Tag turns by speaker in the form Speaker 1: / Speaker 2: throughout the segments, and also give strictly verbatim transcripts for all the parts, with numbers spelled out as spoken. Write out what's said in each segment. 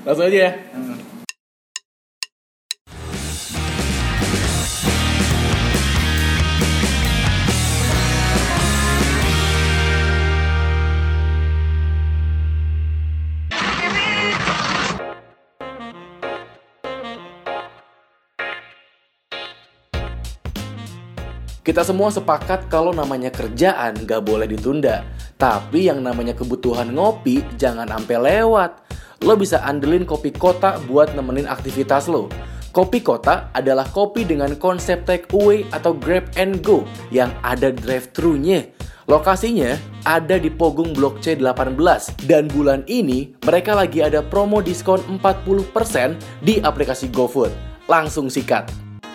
Speaker 1: Langsung aja ya.
Speaker 2: Hmm.
Speaker 1: Kita semua sepakat kalau namanya kerjaan gak boleh ditunda. Tapi yang namanya kebutuhan ngopi jangan sampai lewat. Lo bisa andelin Kopi Kota buat nemenin aktivitas lo. Kopi Kota adalah kopi dengan konsep take away atau grab and go yang ada drive-thru-nya. Lokasinya ada di Pogung Blok C delapan belas. Dan bulan ini mereka lagi ada promo diskon empat puluh persen di aplikasi GoFood. Langsung sikat.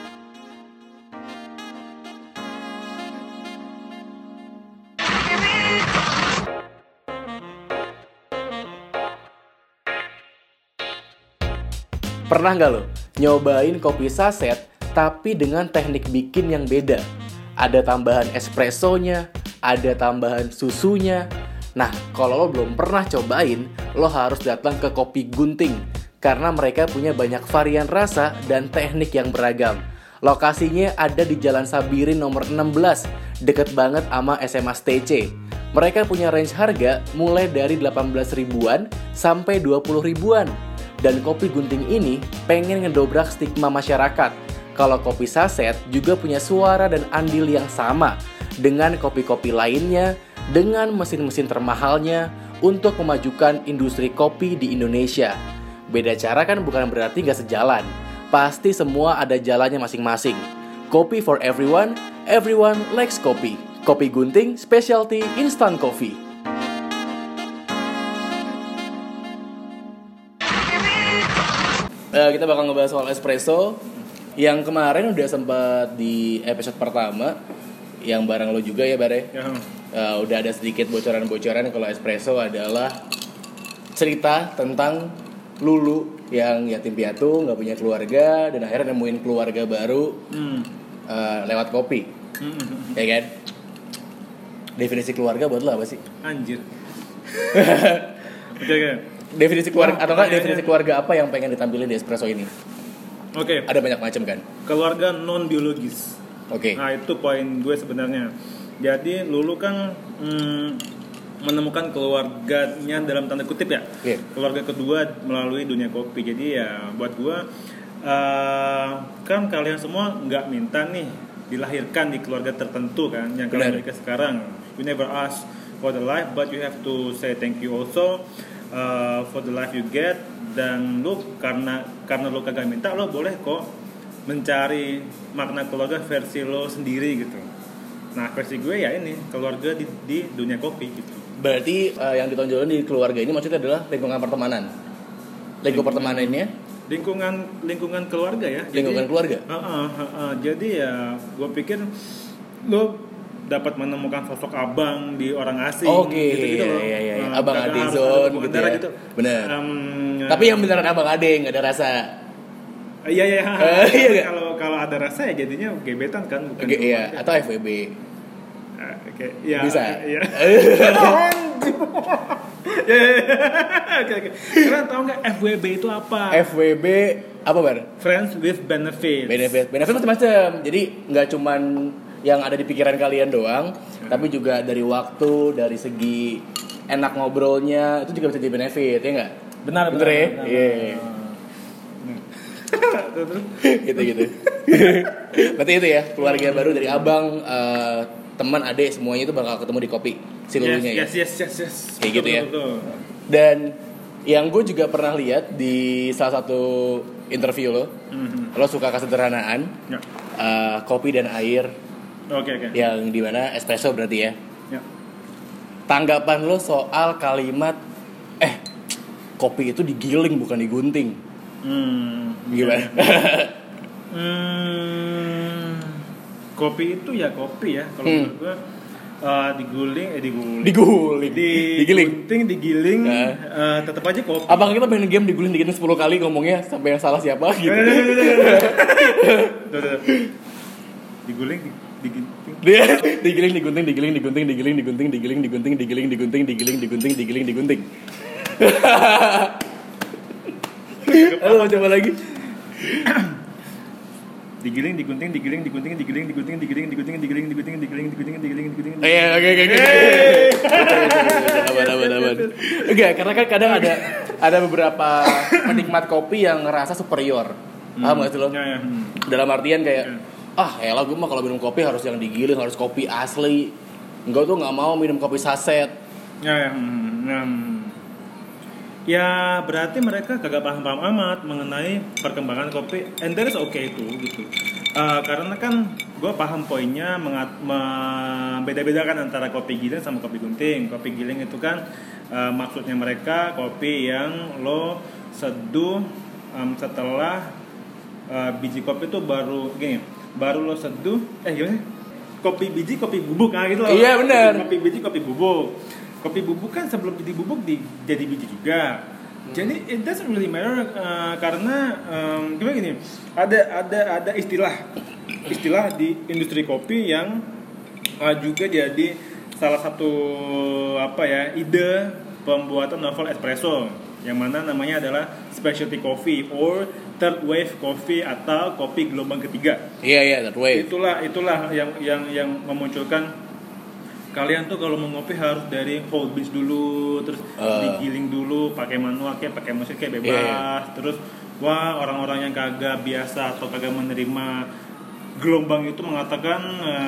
Speaker 1: Pernah nggak lo nyobain kopi saset tapi dengan teknik bikin yang beda? Ada tambahan espressonya, ada tambahan susunya. Nah, kalau lo belum pernah cobain, lo harus datang ke Kopi Gunting karena mereka punya banyak varian rasa dan teknik yang beragam. Lokasinya ada di Jalan Sabirin nomor enam belas, deket banget sama S M A S T C. Mereka punya range harga mulai dari delapan belas ribuan sampai dua puluh ribuan. Dan Kopi Gunting ini pengen ngedobrak stigma masyarakat kalau kopi saset juga punya suara dan andil yang sama dengan kopi-kopi lainnya, dengan mesin-mesin termahalnya untuk memajukan industri kopi di Indonesia. Beda cara kan bukan berarti gak sejalan. Pasti semua ada jalannya masing-masing. Kopi for everyone, everyone likes kopi. Kopi Gunting, specialty instant coffee. Uh, kita bakal ngebahas soal espresso yang kemarin udah sempat di episode pertama yang bareng lo juga ya Bare.
Speaker 2: Ya.
Speaker 1: Uh, udah ada sedikit bocoran-bocoran kalau espresso adalah cerita tentang Lulu yang yatim piatu, nggak punya keluarga dan akhirnya nemuin keluarga baru hmm. uh, lewat kopi, hmm. ya kan? Definisi keluarga buat lo apa sih?
Speaker 2: Anjir. Oke oke.
Speaker 1: Definisi keluarga atau enggak definisi keluarga apa yang pengen ditampilin di espresso ini?
Speaker 2: Oke. Okay.
Speaker 1: Ada banyak macam kan?
Speaker 2: Keluarga non biologis.
Speaker 1: Oke. Okay.
Speaker 2: Nah itu poin gue sebenarnya. Jadi Lulu kan mm, menemukan keluarganya dalam tanda kutip ya.
Speaker 1: Yeah.
Speaker 2: Keluarga kedua melalui dunia kopi. Jadi ya buat gue uh, kan kalian semua nggak minta nih dilahirkan di keluarga tertentu kan yang kalian miliki sekarang. You never ask for the life, but you have to say thank you also. Uh, for the life you get, dan lu karena karena lu kagak minta, lu boleh kok mencari makna keluarga versi lo sendiri gitu. Nah versi gue ya ini keluarga di, di dunia kopi gitu.
Speaker 1: Berarti uh, yang ditonjolin di keluarga ini maksudnya adalah lingkungan pertemanan. Lingkungan pertemanannya?
Speaker 2: Lingkungan lingkungan keluarga ya.
Speaker 1: Lingkungan
Speaker 2: jadi,
Speaker 1: keluarga.
Speaker 2: Uh, uh, uh, uh, jadi ya gue pikir lu dapat menemukan sosok abang di orang asing.
Speaker 1: Oke, okay,
Speaker 2: gitu-gitu loh.
Speaker 1: iya, iya, iya.
Speaker 2: Uh,
Speaker 1: Abang Ade Zone gitu ya. Gitu. Bener. Um, Tapi yang beneran Abang Ade nggak ada rasa.
Speaker 2: Iya iya.
Speaker 1: Uh, iya
Speaker 2: kalau kalau ada rasa ya jadinya gebetan kan bukan.
Speaker 1: Okay, iya. Atau F W B.
Speaker 2: Uh, Oke, okay. Ya.
Speaker 1: Bisa.
Speaker 2: Iya. Oke oke. Kalian tahu nggak F W B itu apa?
Speaker 1: F W B apa Bar?
Speaker 2: Friends with benefits.
Speaker 1: Benefit, benefit macam-macam. Jadi nggak cuman yang ada di pikiran kalian doang, hmm. tapi juga dari waktu, dari segi enak ngobrolnya itu juga bisa jadi benefit, ya nggak?
Speaker 2: Benar,
Speaker 1: bener,
Speaker 2: benar
Speaker 1: ya? Iya. gitu gitu. Berarti itu ya keluarga baru dari abang, uh, teman, adik semuanya itu bakal ketemu di kopi si Lulunya
Speaker 2: yes,
Speaker 1: ya.
Speaker 2: Yes yes yes yes.
Speaker 1: Kayak
Speaker 2: betul,
Speaker 1: gitu ya.
Speaker 2: Betul, betul.
Speaker 1: Dan yang gue juga pernah lihat di salah satu interview lo, mm-hmm. lo suka kesederhanaan, ya. uh, kopi dan air.
Speaker 2: Oke okay, oke. Okay.
Speaker 1: Yang dimana espresso berarti ya.
Speaker 2: Ya.
Speaker 1: Tanggapan lo soal kalimat eh kopi itu digiling bukan digunting.
Speaker 2: Hmm.
Speaker 1: Gimana?
Speaker 2: hmm, kopi itu ya kopi ya. Kalau
Speaker 1: hmm.
Speaker 2: menurut gue uh, diguling eh diguling.
Speaker 1: Diguling.
Speaker 2: Di,
Speaker 1: digiling.
Speaker 2: Digunting, digiling. Nah. Uh, tetap aja kopi.
Speaker 1: Abang kita main game diguling digiling sepuluh kali ngomongnya sampai yang salah siapa gitu. Diguling digiling digunting digiling digunting digiling digunting digiling digunting digiling digunting digiling digunting digiling digunting Lo mau coba lagi?
Speaker 2: Digiling, digunting, digiling, digunting, digiling, digunting, digiling, digunting, digiling, digunting, digiling, digunting, digiling, digunting.
Speaker 1: Iya, oke oke oke. Aman aman aman. Enggak, karena kan kadang ada ada beberapa penikmat kopi yang ngerasa superior. Paham enggak sih lo? Dalam artian kayak ah, elah gue mah kalau minum kopi harus yang digiling, harus kopi asli. Enggak tuh enggak mau minum kopi saset.
Speaker 2: Ya, ya. Ya berarti mereka kagak paham-paham amat mengenai perkembangan kopi, and that is okay itu gitu. Uh, karena kan gue paham poinnya mengat- membeda-bedakan antara kopi giling sama kopi gunting. Kopi giling itu kan uh, maksudnya mereka kopi yang lo seduh um, setelah uh, biji kopi itu baru gini, baru lo seduh eh gimana? Kopi biji kopi bubuk kan gitu loh.
Speaker 1: Iya benar.
Speaker 2: Kopi biji kopi bubuk. Kopi bubuk kan sebelum jadi bubuk di, jadi biji juga. Hmm. Jadi it doesn't really matter uh, karena um, gimana gini, ada ada ada istilah istilah di industri kopi yang uh, juga jadi salah satu apa ya ide pembuatan novel espresso yang mana namanya adalah specialty coffee or third wave coffee atau kopi gelombang ketiga.
Speaker 1: Iya iya third wave.
Speaker 2: Itulah itulah yang yang yang memunculkan kalian tuh kalau mau ngopi harus dari whole beans dulu, terus uh. digiling dulu, pakai manual kayak pakai mesin kayak bebas, yeah, yeah. Terus wah orang-orang yang kagak biasa atau kagak menerima gelombang itu mengatakan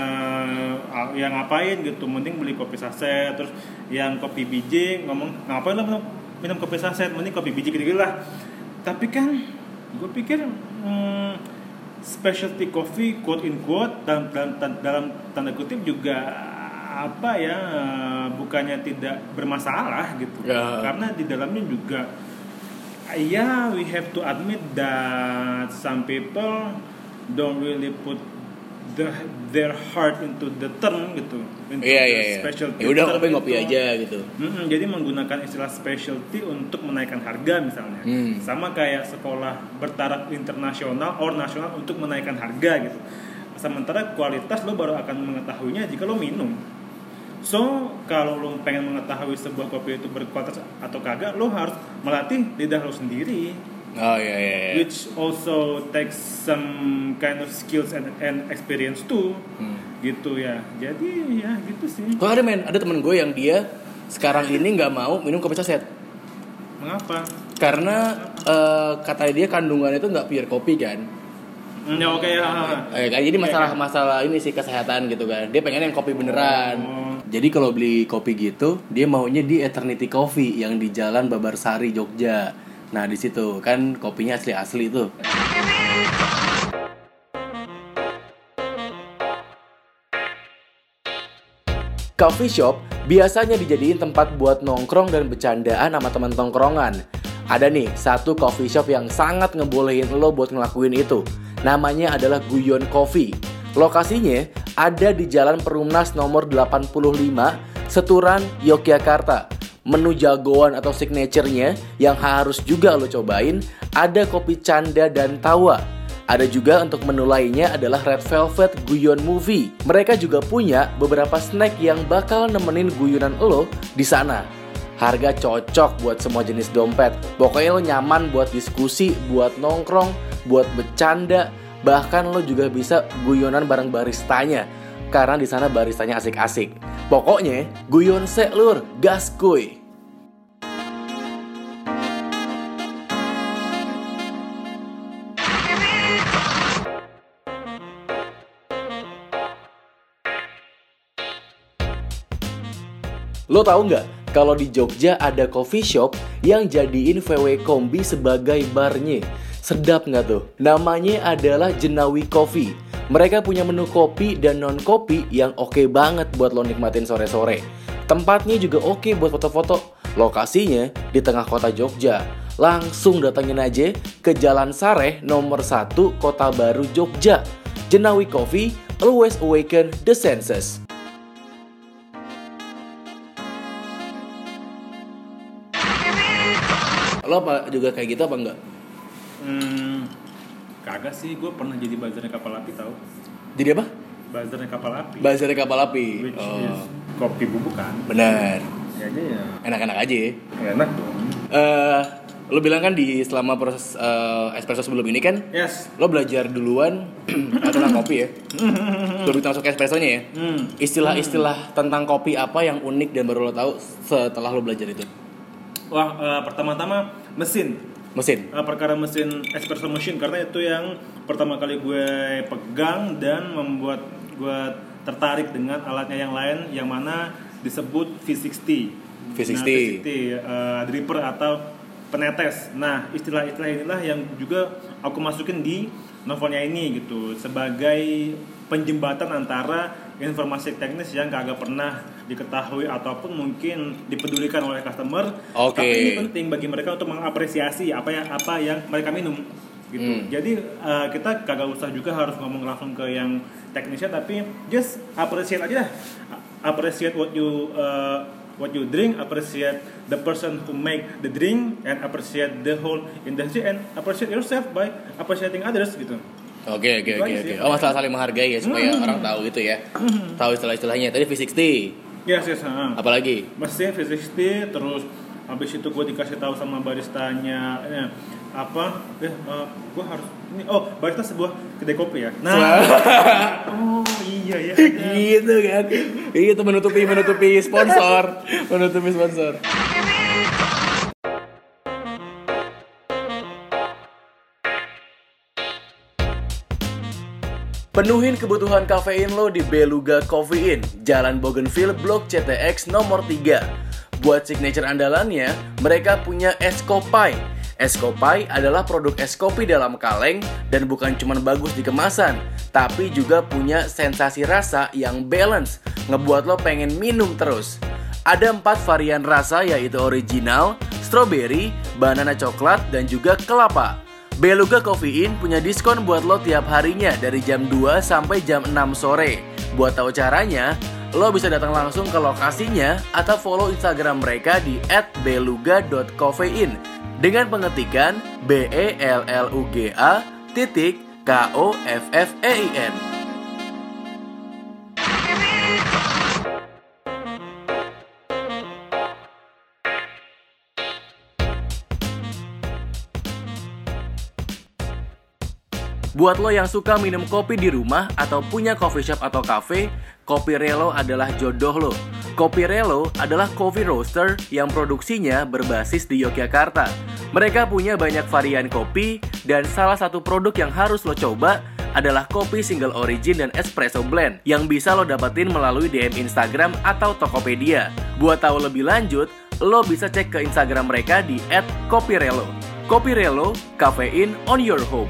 Speaker 2: uh, yang ngapain gitu, mending beli kopi saset. Terus yang kopi biji ngomong ngapain lo minum, minum kopi saset, mending kopi biji gitu lah. Tapi kan gue pikir hmm, specialty coffee quote in quote dalam, dalam, dalam tanda kutip juga apa ya bukannya tidak bermasalah gitu yeah. Karena di dalamnya juga ya yeah, we have to admit that some people don't really put the, their heart into the term gitu, into
Speaker 1: yeah,
Speaker 2: the
Speaker 1: yeah, yeah.
Speaker 2: specialty.
Speaker 1: Ya udah kopi ngopi aja gitu.
Speaker 2: Mm-mm, jadi menggunakan istilah specialty untuk menaikkan harga misalnya, hmm. sama kayak sekolah bertaraf internasional or nasional untuk menaikkan harga gitu. Sementara kualitas lo baru akan mengetahuinya jika lo minum. So, kalau lo pengen mengetahui sebuah kopi itu berkualitas atau kagak, lo harus melatih lidah lo sendiri.
Speaker 1: Oh iya iya. iya.
Speaker 2: Which also takes some kind of skills and, and experience too. Hmm. Gitu ya. Jadi ya gitu sih.
Speaker 1: Kok ada men, ada temen gue yang dia sekarang ini nggak mau minum kopi saset.
Speaker 2: Mengapa?
Speaker 1: Karena uh, kata dia kandungannya itu nggak pure kopi kan.
Speaker 2: Ya oke okay, ya.
Speaker 1: Eh, jadi masalah-masalah ini sih kesehatan gitu kan. Dia pengen yang kopi beneran. Oh. Jadi kalau beli kopi gitu, dia maunya di Eternity Coffee yang di Jalan Babarsari Jogja. Nah di situ kan kopinya asli-asli tuh. Coffee shop biasanya dijadiin tempat buat nongkrong dan bercandaan sama teman tongkrongan. Ada nih satu coffee shop yang sangat ngebolehin lo buat ngelakuin itu. Namanya adalah Guyon Coffee. Lokasinya ada di Jalan Perumnas nomor delapan puluh lima, Seturan, Yogyakarta. Menu jagoan atau signature-nya yang harus juga lo cobain ada kopi canda dan tawa. Ada juga untuk menu lainnya adalah Red Velvet Guyon Movie. Mereka juga punya beberapa snack yang bakal nemenin guyonan lo di sana. Harga cocok buat semua jenis dompet. Pokoknya lo nyaman buat diskusi, buat nongkrong, buat bercanda. Bahkan lo juga bisa guyonan bareng baristanya karena di sana baristanya asik-asik. Pokoknya guyon se lur, gas kuy. Lo tahu nggak kalau di Jogja ada coffee shop yang jadiin V W Kombi sebagai barnya? Sedap nggak tuh? Namanya adalah Jenawi Coffee. Mereka punya menu kopi dan non-kopi yang oke banget buat lo nikmatin sore-sore. Tempatnya juga oke buat foto-foto. Lokasinya di tengah kota Jogja. Langsung datangin aja ke Jalan Sareh nomor satu Kota Baru Jogja. Jenawi Coffee, always awaken the senses. Lo apa juga kayak gitu apa enggak?
Speaker 2: Hmm, kagak sih, gue pernah jadi buzzernya kapal api tau.
Speaker 1: Jadi apa?
Speaker 2: Buzzernya kapal api.
Speaker 1: Buzzernya kapal api.
Speaker 2: Which
Speaker 1: oh.
Speaker 2: is kopi bubuk kan?
Speaker 1: Benar.
Speaker 2: Ya aja ya.
Speaker 1: Enak-enak aja.
Speaker 2: Enak dong.
Speaker 1: Uh, lo bilang kan di selama proses uh, espresso sebelum ini kan,
Speaker 2: Yes.
Speaker 1: lo belajar duluan tentang kopi ya. Sebelum kita masuk ke espressonya ya.
Speaker 2: Hmm.
Speaker 1: Istilah-istilah tentang kopi apa yang unik dan baru lo tahu setelah lo belajar itu?
Speaker 2: Wah, uh, pertama-tama mesin.
Speaker 1: Mesin.
Speaker 2: Uh, perkara mesin espresso machine karena itu yang pertama kali gue pegang dan membuat gue tertarik dengan alatnya yang lain yang mana disebut V enam puluh.
Speaker 1: V enam puluh.
Speaker 2: Nah, V enam puluh uh, dripper atau penetes. Nah, istilah-istilah inilah yang juga aku masukin di novelnya ini gitu sebagai penjembatan antara informasi teknis yang kagak pernah diketahui ataupun mungkin dipedulikan oleh customer.
Speaker 1: Oke.
Speaker 2: Tapi ini penting bagi mereka untuk mengapresiasi apa yang apa yang mereka minum gitu.
Speaker 1: Hmm.
Speaker 2: Jadi uh, kita kagak usah juga harus ngomong langsung ke yang teknisnya tapi just appreciate aja dah. Appreciate what you uh, what you drink, appreciate the person who make the drink, and appreciate the whole industry, and appreciate yourself by appreciating others gitu.
Speaker 1: Oke oke
Speaker 2: Itu
Speaker 1: oke
Speaker 2: aja
Speaker 1: oke.
Speaker 2: sih.
Speaker 1: Oh, masalah saling menghargai ya supaya
Speaker 2: Hmm.
Speaker 1: orang tahu gitu ya.
Speaker 2: Hmm.
Speaker 1: Tahu istilah-istilahnya. Tadi V enam puluh.
Speaker 2: Yes, yes, uh.
Speaker 1: Apalagi?
Speaker 2: Mesin V enam puluh, terus habis itu gue dikasih tahu sama baristanya ya, apa eh uh, gue harus ini oh barista sebuah kedai kopi ya. Nah, oh iya ya.
Speaker 1: Gitu kan. Itu menutupi menutupi sponsor, menutupi sponsor. Penuhin kebutuhan kafein lo di Beluga Coffee In, Jalan Bougainville, Blok C T X nomor tiga. Buat signature andalannya, mereka punya es kopi. Es kopi adalah produk es kopi dalam kaleng dan bukan cuma bagus di kemasan, tapi juga punya sensasi rasa yang balance, ngebuat lo pengen minum terus. Ada empat varian rasa yaitu original, strawberry, banana coklat, dan juga kelapa. Beluga Coffee In punya diskon buat lo tiap harinya dari jam dua sampai jam enam sore. Buat tahu caranya, lo bisa datang langsung ke lokasinya atau follow Instagram mereka di et beluga dot coffeein dengan pengetikan B E L L U G A titik K O F F E I N. Buat lo yang suka minum kopi di rumah atau punya coffee shop atau cafe, Kopi Relo adalah jodoh lo. Kopi Relo adalah coffee roaster yang produksinya berbasis di Yogyakarta. Mereka punya banyak varian kopi dan salah satu produk yang harus lo coba adalah kopi single origin dan espresso blend yang bisa lo dapetin melalui D M Instagram atau Tokopedia. Buat tahu lebih lanjut, lo bisa cek ke Instagram mereka di et kopirelo. Kopi Relo, caffeine on your home.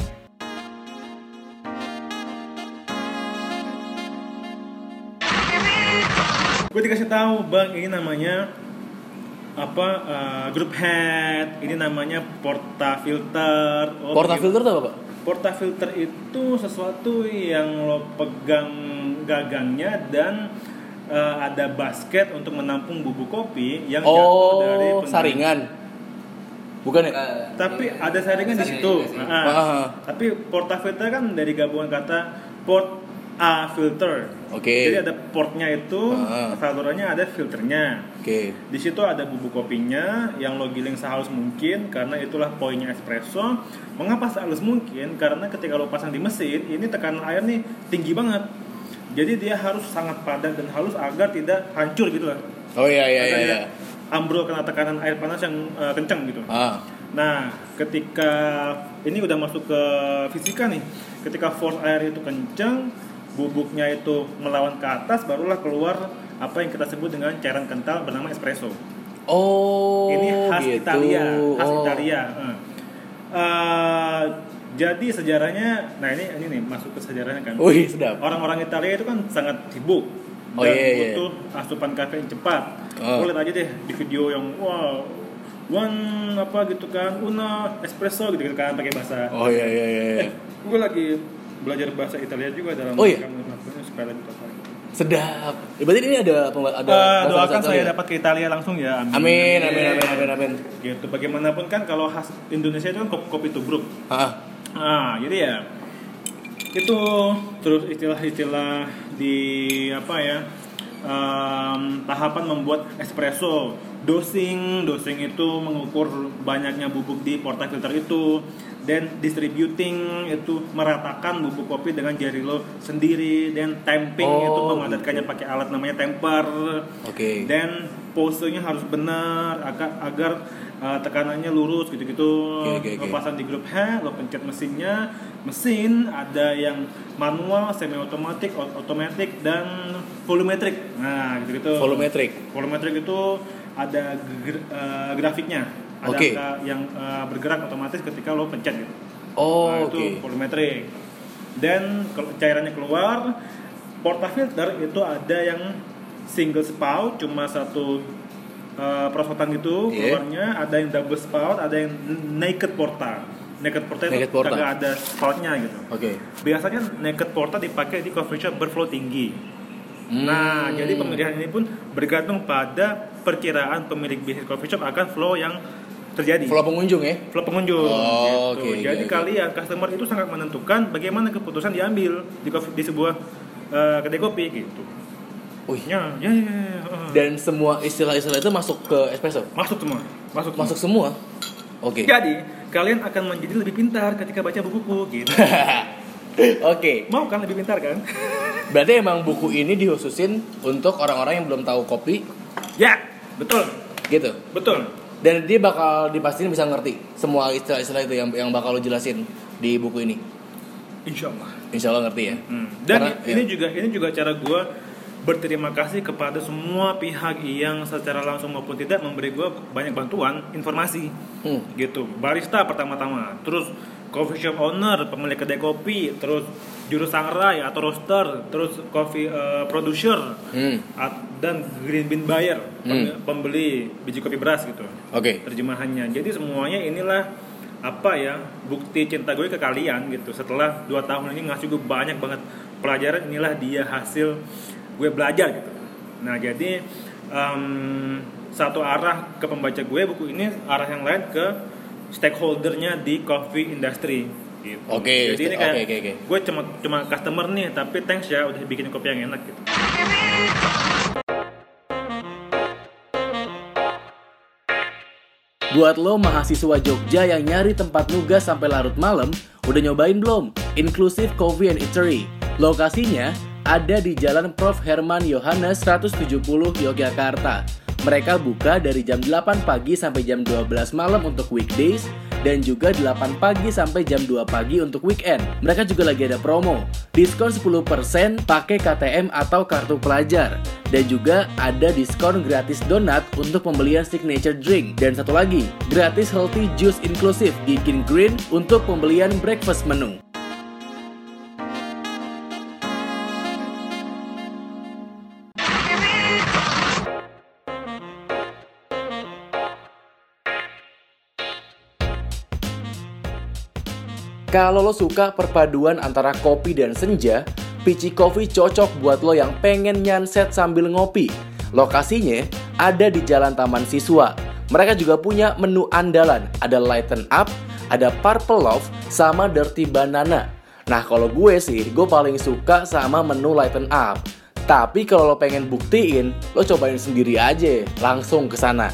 Speaker 2: Gue dikasih tahu bang ini namanya apa uh, group head, ini namanya portafilter. Oh,
Speaker 1: Portafilter itu apa, Pak?
Speaker 2: Portafilter itu sesuatu yang lo pegang gagangnya dan uh, ada basket untuk menampung bubuk kopi yang jatuh dari
Speaker 1: Oh,
Speaker 2: pengguna.
Speaker 1: saringan. Bukan ya?
Speaker 3: Uh,
Speaker 2: Tapi
Speaker 3: iya.
Speaker 2: ada saringan di situ.
Speaker 3: Saringan,
Speaker 2: Nah,
Speaker 1: Ah.
Speaker 2: tapi portafilter kan dari gabungan kata port a filter.
Speaker 1: Oke.
Speaker 2: Jadi ada portnya itu,
Speaker 1: Ah.
Speaker 2: salurannya ada filternya.
Speaker 1: Oke.
Speaker 2: Di situ ada bubuk kopinya yang lo giling sehalus mungkin karena itulah poinnya espresso. Mengapa sehalus mungkin? Karena ketika lo pasang di mesin, ini tekanan air nih tinggi banget. Jadi dia harus sangat padat dan halus agar tidak hancur gitu lah.
Speaker 1: Oh iya iya iya.
Speaker 2: Makanya
Speaker 1: iya.
Speaker 2: ambrol karena tekanan air panas yang uh, kencang gitu.
Speaker 1: Ah.
Speaker 2: Nah, ketika ini udah masuk ke fisika nih, ketika force air itu kencang, bubuknya itu melawan ke atas, barulah keluar apa yang kita sebut dengan cairan kental bernama espresso.
Speaker 1: Oh.
Speaker 2: Ini khas
Speaker 1: gitu.
Speaker 2: Italia, khas
Speaker 1: Oh.
Speaker 2: Italia. Uh. Uh, jadi sejarahnya, nah ini ini nih masuk ke sejarahnya kan.
Speaker 1: Wih, sedap.
Speaker 2: Orang-orang Italia itu kan sangat sibuk
Speaker 1: Oh,
Speaker 2: dan
Speaker 1: iya, iya.
Speaker 2: butuh asupan kafein cepat.
Speaker 1: Oh.
Speaker 2: Lo lihat aja deh di video yang wow, one apa gitu kan, una espresso gitu, gitu kan pakai bahasa.
Speaker 1: Oh iya iya iya. iya.
Speaker 2: Eh, gue lagi belajar bahasa Italia juga dalam
Speaker 1: Oh, iya?
Speaker 2: kamu melakukannya supaya lebih tertarik.
Speaker 1: Sedap. Ya, berarti ini ada pemba- ada
Speaker 2: Uh,
Speaker 1: bahasa
Speaker 2: doakan
Speaker 1: Italia
Speaker 2: saya
Speaker 1: ya?
Speaker 2: dapat ke Italia langsung ya.
Speaker 1: Amin amin amin amin amin.
Speaker 2: Gitu. Bagaimanapun kan kalau khas Indonesia itu kan kopi, kopi tubruk.
Speaker 1: Ah.
Speaker 2: Ah, jadi ya itu terus istilah-istilah di apa ya um, tahapan membuat espresso. Dosing, dosing itu mengukur banyaknya bubuk di portafilter itu. Dan distributing itu meratakan bubuk kopi dengan jari lo sendiri. Dan tamping
Speaker 1: oh,
Speaker 2: itu memadatkannya
Speaker 1: gitu.
Speaker 2: pakai alat namanya temper.
Speaker 1: Oke. Okay.
Speaker 2: Dan posenya harus benar agar agar uh, tekanannya lurus gitu-gitu.
Speaker 1: Okay, okay, okay.
Speaker 2: Lo pasang di grup H, lo pencet mesinnya. Mesin ada yang manual, semi otomatik, otomatik dan volumetric. Nah, gitu-gitu.
Speaker 1: Volumetric.
Speaker 2: Volumetric itu ada gra- uh, grafiknya. Ada
Speaker 1: okay.
Speaker 2: angka yang uh, bergerak otomatis ketika lo pencet gitu.
Speaker 1: Oh,
Speaker 2: nah, itu
Speaker 1: okay.
Speaker 2: volumetric. Dan kalau cairannya keluar, portafilter itu ada yang single spout, cuma satu uh, perosotan gitu
Speaker 1: yeah.
Speaker 2: keluarnya. Ada yang double spout, ada yang naked porta. Naked porta itu kagak ada spoutnya gitu.
Speaker 1: Oke. Okay.
Speaker 2: Biasanya naked porta dipakai di coffee shop berflow tinggi. Hmm. Nah, jadi pemilihan ini pun bergantung pada perkiraan pemilik bisnis coffee shop akan flow yang terjadi.
Speaker 1: Flow pengunjung ya?
Speaker 2: Flow pengunjung.
Speaker 1: Oh,
Speaker 2: gitu.
Speaker 1: Okay,
Speaker 2: jadi
Speaker 1: okay,
Speaker 2: kalian customer itu sangat menentukan bagaimana keputusan diambil di coffee, di sebuah uh, kedai kopi gitu.
Speaker 1: Wih,
Speaker 2: ya, ya, ya, ya.
Speaker 1: Dan semua istilah-istilah itu masuk ke espresso?
Speaker 2: Masuk semua. Masuk.
Speaker 1: Masuk semua. Oke. Okay.
Speaker 2: Jadi kalian akan menjadi lebih pintar ketika baca bukuku gitu.
Speaker 1: Oke. Okay.
Speaker 2: Mau kan lebih pintar kan?
Speaker 1: Berarti emang buku ini dikhususin untuk orang-orang yang belum tahu kopi?
Speaker 2: Ya, betul.
Speaker 1: Gitu.
Speaker 2: Betul.
Speaker 1: Dan dia bakal dipastiin bisa ngerti semua istilah-istilah itu yang yang bakal lo jelasin di buku ini.
Speaker 2: Insya Allah.
Speaker 1: Insya Allah ngerti ya.
Speaker 2: Hmm. Dan
Speaker 1: Karena,
Speaker 2: ini
Speaker 1: ya.
Speaker 2: juga ini juga cara gue berterima kasih kepada semua pihak yang secara langsung maupun tidak memberi gue banyak bantuan informasi. Hmm. Gitu. Barista pertama-tama, terus coffee shop owner, pemilik kedai kopi, terus juru sangrai atau roaster, terus coffee uh, producer, hmm. at, dan green bean buyer, hmm. pembeli biji kopi beras gitu.
Speaker 1: Oke. Okay.
Speaker 2: Terjemahannya. Jadi semuanya inilah apa ya, bukti cinta gue ke kalian gitu. Setelah dua tahun ini ngasih gue banyak banget pelajaran, inilah dia hasil gue belajar gitu. Nah, jadi um, satu arah ke pembaca gue buku ini, arah yang lain ke stakeholdernya di coffee industry gitu.
Speaker 1: Oke. Okay,
Speaker 2: jadi ini kayak
Speaker 1: okay, okay, okay.
Speaker 2: gue cuma cuma customer nih, tapi thanks ya udah bikin kopi yang enak gitu.
Speaker 1: Buat lo mahasiswa Jogja yang nyari tempat nugas sampai larut malam, udah nyobain belum? Inclusive Coffee and Eatery. Lokasinya ada di Jalan Profesor Herman Yohanes seratus tujuh puluh Yogyakarta. Mereka buka dari jam delapan pagi sampai jam dua belas malam untuk weekdays dan juga delapan pagi sampai jam dua pagi untuk weekend. Mereka juga lagi ada promo, diskon sepuluh persen pakai K T M atau kartu pelajar. Dan juga ada diskon gratis donat untuk pembelian signature drink. Dan satu lagi, gratis healthy juice inklusif Gikin Green untuk pembelian breakfast menu. Kalau lo suka perpaduan antara kopi dan senja, Peachy Coffee cocok buat lo yang pengen nyanset sambil ngopi. Lokasinya ada di Jalan Taman Siswa. Mereka juga punya menu andalan, ada Lighten Up, ada Purple Love, sama Dirty Banana. Nah, kalau gue sih, gue paling suka sama menu Lighten Up. Tapi kalau lo pengen buktiin, lo cobain sendiri aja, langsung ke sana.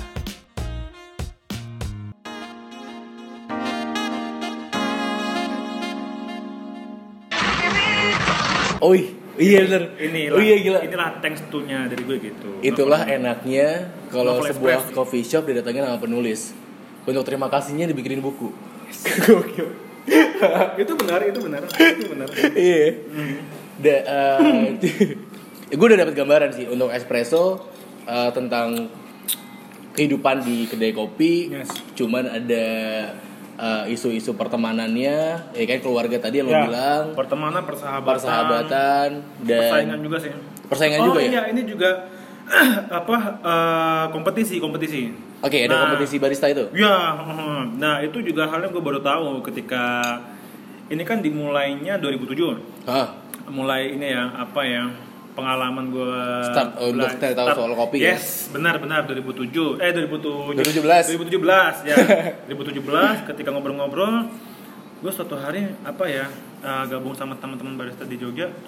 Speaker 1: Oh iya bener.
Speaker 2: Inilah,
Speaker 1: oh iya gila.
Speaker 2: Inilah thanks to-nya dari gue gitu.
Speaker 1: Itulah no, enaknya kalau sebuah
Speaker 2: express.
Speaker 1: Coffee shop didatengin sama penulis. Untuk terima kasihnya dibikinin buku.
Speaker 2: Gokil. Itu benar, itu benar, itu benar.
Speaker 1: Iya. Da, uh, gue udah dapat gambaran sih untuk espresso uh, tentang kehidupan di kedai kopi. Yes. Cuman ada Uh, isu-isu pertemanannya, ya kan keluarga tadi yang
Speaker 2: ya,
Speaker 1: lo bilang,
Speaker 2: pertemanan, persahabatan,
Speaker 1: persahabatan dan
Speaker 2: persaingan juga sih.
Speaker 1: Persaingan
Speaker 2: oh,
Speaker 1: juga
Speaker 2: iya,
Speaker 1: ya.
Speaker 2: ini juga apa uh, kompetisi kompetisi.
Speaker 1: Oke, okay, ada nah, kompetisi barista itu.
Speaker 2: Ya, nah itu juga hal yang gue baru tahu ketika ini kan dimulainya dua ribu tujuh. Hah? Mulai ini ya apa ya? Pengalaman gue
Speaker 1: start uh, untuk tahu start, soal kopi
Speaker 2: yes,
Speaker 1: ya.
Speaker 2: Yes, benar-benar dua ribu tujuh eh dua ribu tujuh
Speaker 1: belas
Speaker 2: dua ribu tujuh belas ya. dua ribu tujuh belas ketika ngobrol-ngobrol gue suatu hari apa ya uh, gabung sama teman-teman barista di Jogja.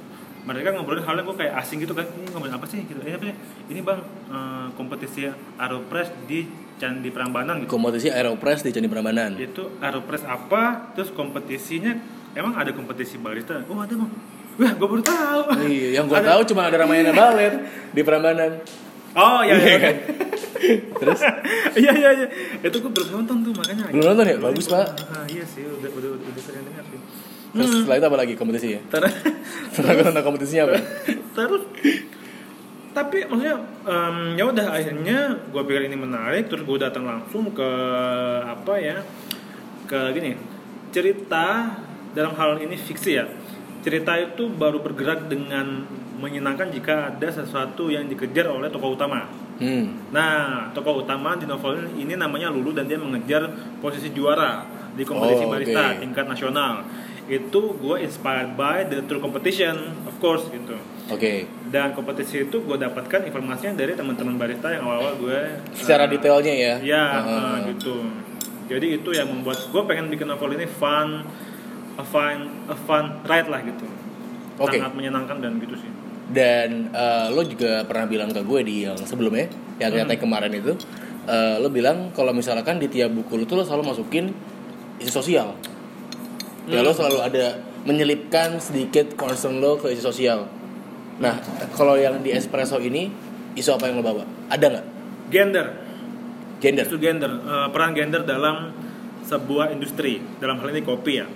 Speaker 2: mereka ngobrolin hal yang gue kayak asing gitu kan, ini ngobrolin apa sih gitu, ini apa sih, ini bang uh, kompetisi Aeropress di Candi Prambanan gitu.
Speaker 1: Kompetisi Aeropress di Candi Prambanan.
Speaker 2: Itu Aeropress apa, terus kompetisinya emang ada kompetisi barista, oh ada bang, wah gue baru tahu.
Speaker 1: Iya, yang gue tahu cuma ada Ramayana Ballet di Prambanan.
Speaker 2: Oh iya iya kan.
Speaker 1: Terus
Speaker 2: iya iya iya itu gue belum nonton tuh makanya.
Speaker 1: Belum nonton ya, bagus pak.
Speaker 2: Ah iya sih, udah udah udah, udah sering dengar sih.
Speaker 1: Terus hmm. setelah itu apa lagi kompetisinya?
Speaker 2: Terus
Speaker 1: setelah nonton kompetisinya apa?
Speaker 2: Terus tapi maksudnya um, ya udah akhirnya gue pikir ini menarik, terus gue datang langsung ke apa ya, ke gini, cerita dalam hal ini fiksi ya. Cerita itu baru bergerak dengan menyenangkan jika ada sesuatu yang dikejar oleh tokoh utama. Hmm. Nah, tokoh utama di novel ini namanya Lulu dan dia mengejar posisi juara di kompetisi oh, barista okay. tingkat nasional. Itu gue inspired by the true competition, of course gitu. Oke. Okay. Dan kompetisi itu gue dapatkan informasinya dari teman-teman barista yang awal-awal gue.
Speaker 1: Secara uh, detailnya ya.
Speaker 2: Ya, uh. Uh, gitu. Jadi itu yang membuat gue pengen bikin novel ini fun, a fun, a fun ride lah gitu. Okay. Sangat menyenangkan dan gitu sih.
Speaker 1: Dan uh, lo juga pernah bilang ke gue di yang sebelumnya, yang hmm. katanya kemarin itu, uh, lo bilang kalau misalkan di tiap buku lo tuh lo selalu masukin isu sosial. Hmm. Ya lo selalu ada menyelipkan sedikit concern lo ke isu sosial. Nah, kalau yang di Espresso ini, isu apa yang lo bawa? Ada nggak?
Speaker 2: Gender.
Speaker 1: Gender.
Speaker 2: Isu gender, uh, peran gender dalam sebuah industri, dalam hal ini kopi ya.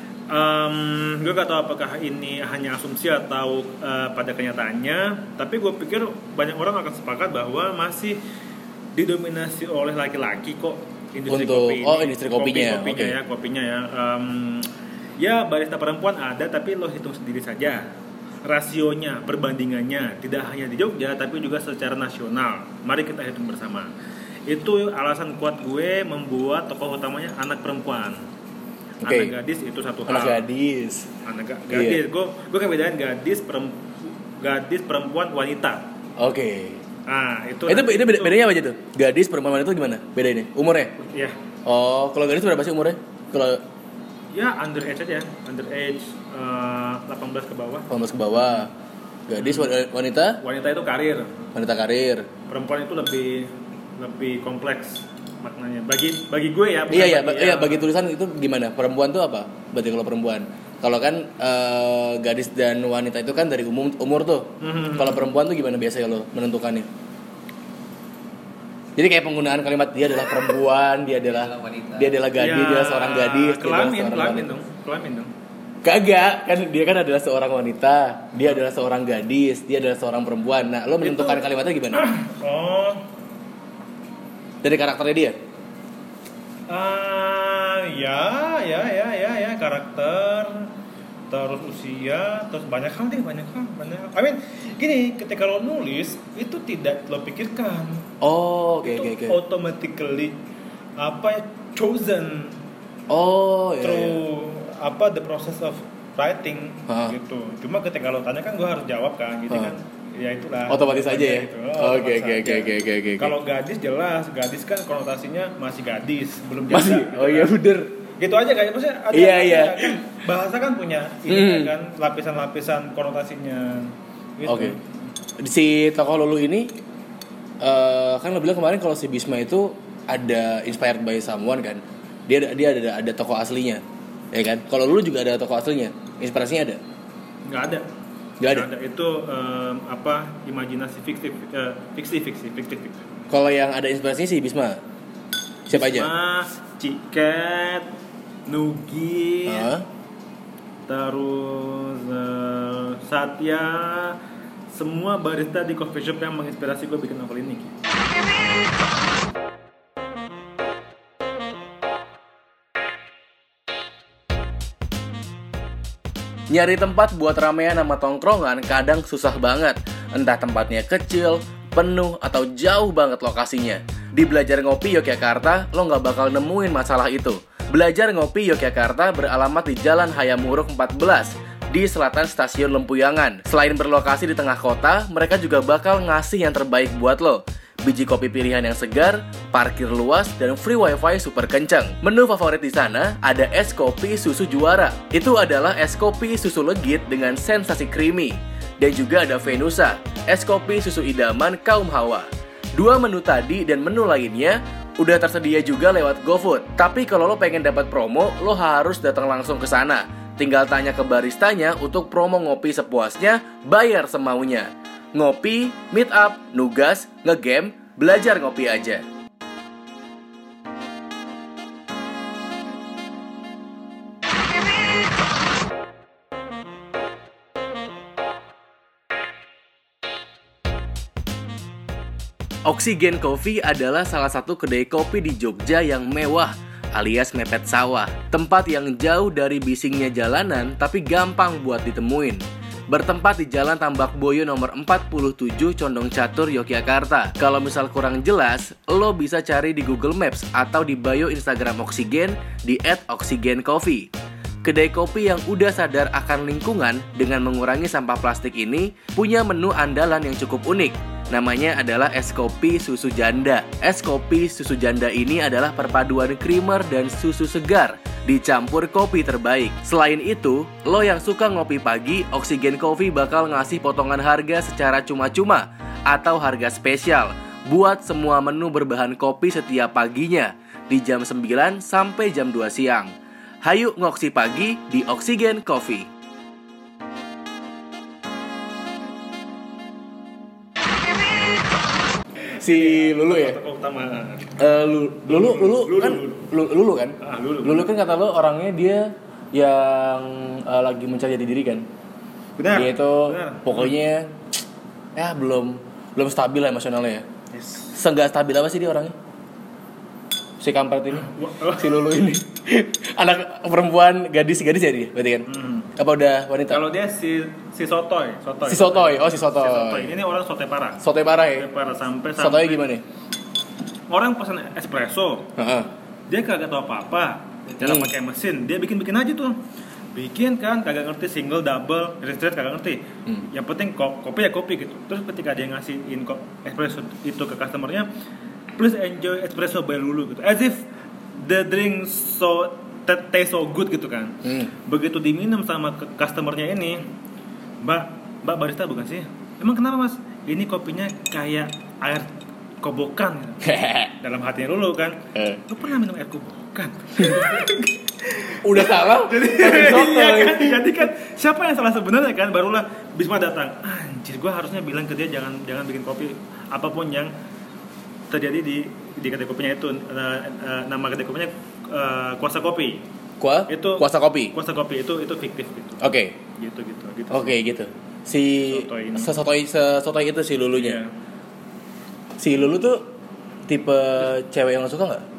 Speaker 2: Um, gue gak tahu apakah ini hanya asumsi atau uh, pada kenyataannya, tapi gue pikir banyak orang akan sepakat bahwa masih didominasi oleh laki-laki kok industri
Speaker 1: Untuk,
Speaker 2: kopi ini.
Speaker 1: Oh, industri kopinya,
Speaker 2: kopi, kopinya
Speaker 1: okay.
Speaker 2: ya, kopinya ya. Um, ya barista perempuan ada, tapi lo hitung sendiri saja rasionya, perbandingannya tidak hanya di Jogja, tapi juga secara nasional. Mari kita hitung bersama. Itu alasan kuat gue membuat tokoh utamanya anak perempuan. Okay. Anak gadis itu satu hal.
Speaker 1: Anak gadis.
Speaker 2: Anak ga- gadis. Gue yeah. gue kan bedain gadis perempuan, gadis perempuan wanita.
Speaker 1: Oke. Okay.
Speaker 2: Ah itu.
Speaker 1: Itu itu beda, bedanya apa aja tuh? Gadis perempuan wanita itu gimana? Beda ini. Umurnya?
Speaker 2: Iya. Yeah.
Speaker 1: Oh, kalau gadis berapa sih umurnya? Kalau
Speaker 2: ya under age aja, under age uh, delapan belas ke bawah.
Speaker 1: delapan belas ke bawah. Gadis wanita?
Speaker 2: Wanita itu karir.
Speaker 1: Wanita karir.
Speaker 2: Perempuan itu lebih lebih kompleks maknanya bagi bagi gue ya.
Speaker 1: Iya iya bagi, iya bagi tulisan itu gimana? Perempuan tuh apa? Berarti kalau perempuan. Kalau kan uh, gadis dan wanita itu kan dari umum umur tuh. Mm-hmm. Kalau perempuan tuh gimana biasanya lo menentukannya? Jadi kayak penggunaan kalimat dia adalah perempuan, dia adalah dia adalah gadis, ya, dia seorang gadis,
Speaker 2: kelamin, kelamin dong, kelamin dong.
Speaker 1: Kagak, kan dia kan adalah seorang wanita, dia adalah seorang gadis, dia adalah seorang perempuan. Nah, lo menentukan itu, kalimatnya gimana?
Speaker 2: Oh.
Speaker 1: Dari karakternya dia?
Speaker 2: Uh, ya, ya, ya, ya, ya, karakter, terus usia, terus banyak hal deh, banyak hal, banyak hal. I mean, gini, ketika lo nulis itu tidak lo pikirkan.
Speaker 1: Oh, oke, okay, oke, okay, oke.
Speaker 2: Okay. Automatically apa ya, chosen.
Speaker 1: Oh, iya.
Speaker 2: Through iya. apa the process of writing
Speaker 1: ha.
Speaker 2: gitu. Cuma ketika lo tanya kan gue harus jawab kan, gitu ha. kan. Ya itulah.
Speaker 1: Otomatis aja ya.
Speaker 2: Oke
Speaker 1: oke oke oke oke.
Speaker 2: Kalau gadis jelas, gadis kan konotasinya masih gadis, belum janda.
Speaker 1: Masih.
Speaker 2: Gitu
Speaker 1: oh iya kan. Bener.
Speaker 2: Gitu aja kayak maksudnya ada
Speaker 1: iya, iya.
Speaker 2: kan bahasa kan punya ini hmm. kan lapisan-lapisan konotasinya. Gitu.
Speaker 1: Oke. Okay. Si tokoh Lulu ini uh, kan lo bilang kemarin kalau si Bisma itu ada inspired by someone kan. Dia dia ada ada tokoh aslinya. Ya kan? Kalau Lulu juga ada tokoh aslinya. Inspirasinya ada?
Speaker 2: Enggak ada.
Speaker 1: Gak ada.
Speaker 2: ada. Itu um, apa imajinasi fiksi uh, fiksi fiksi fiksi fiksi.
Speaker 1: Kalau yang ada inspirasinya sih Bisma. Siapa
Speaker 2: Bisma,
Speaker 1: aja?
Speaker 2: Ciket, Nugi,
Speaker 1: huh?
Speaker 2: terus uh, Satya, semua barista di coffee shop yang menginspirasi gue bikin novel ini.
Speaker 1: Nyari tempat buat ramean sama tongkrongan kadang susah banget. Entah tempatnya kecil, penuh, atau jauh banget lokasinya. Di Belajar Ngopi Yogyakarta, lo gak bakal nemuin masalah itu. Belajar Ngopi Yogyakarta beralamat di Jalan Hayamuruk empat belas, di selatan stasiun Lempuyangan. Selain berlokasi di tengah kota, mereka juga bakal ngasih yang terbaik buat lo. Biji kopi pilihan yang segar, parkir luas, dan free wifi super kenceng. Menu favorit di sana ada es kopi susu juara. Itu adalah es kopi susu legit dengan sensasi creamy. Dan juga ada Venusa, es kopi susu idaman kaum hawa. Dua menu tadi dan menu lainnya udah tersedia juga lewat GoFood. Tapi kalau lo pengen dapat promo, lo harus datang langsung ke sana. Tinggal tanya ke baristanya untuk promo ngopi sepuasnya, bayar semaunya. Ngopi, meet up, nugas, ngegame, belajar ngopi aja. Oxygen Coffee adalah salah satu kedai kopi di Jogja yang mewah, alias mepet sawah. Tempat yang jauh dari bisingnya jalanan, tapi gampang buat ditemuin. Bertempat di Jalan Tambak Boyo nomor empat puluh tujuh Condong Catur, Yogyakarta. Kalau misal kurang jelas, lo bisa cari di Google Maps atau di bio Instagram Oxygen di et oxygen coffee. Kedai kopi yang udah sadar akan lingkungan dengan mengurangi sampah plastik ini punya menu andalan yang cukup unik. Namanya adalah es kopi susu janda. Es kopi susu janda ini adalah perpaduan creamer dan susu segar dicampur kopi terbaik. Selain itu, lo yang suka ngopi pagi, Oxygen Coffee bakal ngasih potongan harga secara cuma-cuma atau harga spesial buat semua menu berbahan kopi setiap paginya di jam sembilan sampai jam dua siang. Hayu ngoksi pagi di Oxygen Coffee. Si Lulu ya?
Speaker 2: Tokoh utama.
Speaker 1: Uh, Lulu, Lulu, Lulu, Lulu kan, Lulu, Lulu kan?
Speaker 2: Ah, Lulu.
Speaker 1: Lulu kan kata lo orangnya dia yang uh, lagi mencari jati diri kan?
Speaker 2: Benar.
Speaker 1: Dia itu
Speaker 2: benar.
Speaker 1: pokoknya ya belum belum stabil lah emosionalnya ya.
Speaker 2: Yes.
Speaker 1: Seenggak stabil apa sih dia orangnya? Si kampret ini, si Lulu ini, anak perempuan gadis-gadis ya dia, berarti kan? Hmm. Apa udah wanita?
Speaker 2: Kalau dia si si sotoy, sotoy.
Speaker 1: Si sotoy, oh si sotoy.
Speaker 2: Si sotoy. Ini orang sotoy parah.
Speaker 1: Sotoy parah ya?
Speaker 2: Sotoy parah sampai sampai.
Speaker 1: Sotoy gimana?
Speaker 2: Orang pesan espresso,
Speaker 1: uh-huh.
Speaker 2: dia kagak tahu apa-apa, cara hmm. pakai mesin, dia bikin-bikin aja tuh. Bikin kan, kagak ngerti single, double, straight kagak ngerti. Hmm. Yang penting kopi ya kopi gitu. Terus ketika dia ngasihin espresso itu ke customernya, please enjoy espresso by Lulu gitu. As if the drink so t- taste so good gitu kan. Hmm. Begitu diminum sama customernya ini, Mbak, Mbak barista bukan sih? Emang kenapa Mas? Ini kopinya kayak air kobokan gitu. Dalam hatinya Lulu kan. Lu pernah minum air kobokan?
Speaker 1: Udah salah.
Speaker 2: Jadi, iya kan? Jadi kan siapa yang salah sebenarnya kan? Barulah Bisma datang. Anjir, gua harusnya bilang ke dia jangan jangan bikin kopi apapun yang terjadi di di kedai kopinya itu. Uh, uh, nama kedai kopinya uh, Kuasa Kopi.
Speaker 1: Kuah?
Speaker 2: Itu
Speaker 1: Kuasa Kopi.
Speaker 2: Kuasa Kopi itu itu fiktif gitu.
Speaker 1: Oke. Okay.
Speaker 2: Gitu gitu gitu.
Speaker 1: Oke, okay, gitu. Si sesotoy sesotoy itu si Lulunya. Yeah. Si Lulu tuh tipe cewek yang lo suka enggak?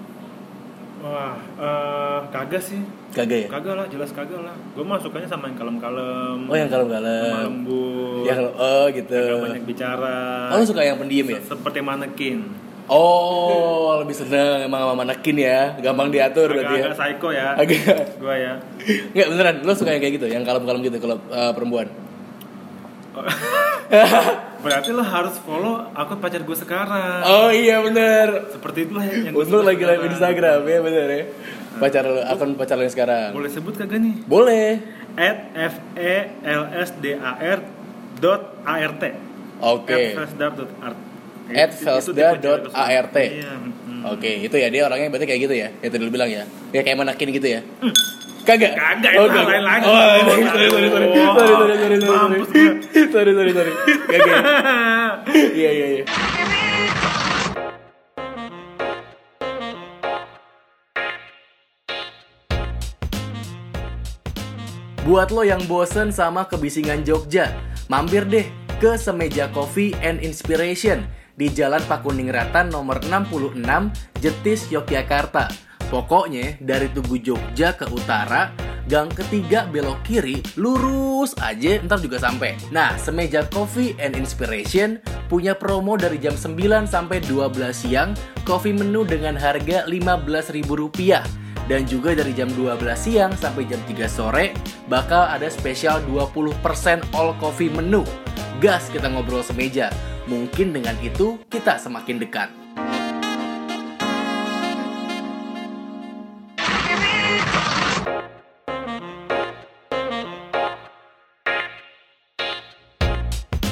Speaker 2: Wah, uh, kagak sih.
Speaker 1: Kagak ya?
Speaker 2: Kagak lah, jelas kagak lah. Gue mah sukanya sama yang kalem-kalem.
Speaker 1: Oh, yang kalem-kalem.
Speaker 2: Sama lembut.
Speaker 1: Yang oh gitu.
Speaker 2: Yang banyak bicara.
Speaker 1: Oh, lo suka yang pendiam ya?
Speaker 2: Seperti manekin.
Speaker 1: Oh, lebih seneng emang sama manekin ya. Gampang diatur berarti ya.
Speaker 2: Agak psycho ya.
Speaker 1: Agak.
Speaker 2: Gue ya.
Speaker 1: Enggak beneran, lo suka yang kayak gitu, yang kalem-kalem gitu kalau uh, perempuan.
Speaker 2: Berarti lo harus follow akun pacar gue sekarang.
Speaker 1: Oh iya bener.
Speaker 2: Seperti itulah yang
Speaker 1: untuk lagi live Instagram ya bener ya. Pacar lo, akun pacar lo yang sekarang.
Speaker 2: Boleh sebut kagak nih?
Speaker 1: Boleh.
Speaker 2: at f e l s d a r dot a r t.
Speaker 1: Oke.
Speaker 2: at felsdar dot a r t.
Speaker 1: at felsdar dot a r t.
Speaker 2: Iya. Hmm.
Speaker 1: Oke, itu ya dia orangnya berarti kayak gitu ya. Yang tadi lo bilang ya. Ya kayak manekin gitu ya.
Speaker 2: Hmm.
Speaker 1: Kagak.
Speaker 2: Kagak
Speaker 1: oh,
Speaker 2: itu lain lagi.
Speaker 1: Oh, sorry sorry sorry. Sorry sorry sorry sorry. Sorry sorry sorry. Kagak. Iya iya iya. Buat lo yang bosen sama kebisingan Jogja, mampir deh ke Semeja Coffee and Inspiration di Jalan Pakuningratan nomor enam puluh enam, Jetis, Yogyakarta. Pokoknya dari Tugu Jogja ke utara, gang ketiga belok kiri, lurus aja ntar juga sampai. Nah, Semeja Coffee and Inspiration punya promo dari jam sembilan sampai dua belas siang, coffee menu dengan harga lima belas ribu rupiah. Dan juga dari jam dua belas siang sampai jam tiga sore bakal ada spesial dua puluh persen all coffee menu. Gas kita ngobrol semeja. Mungkin dengan itu kita semakin dekat.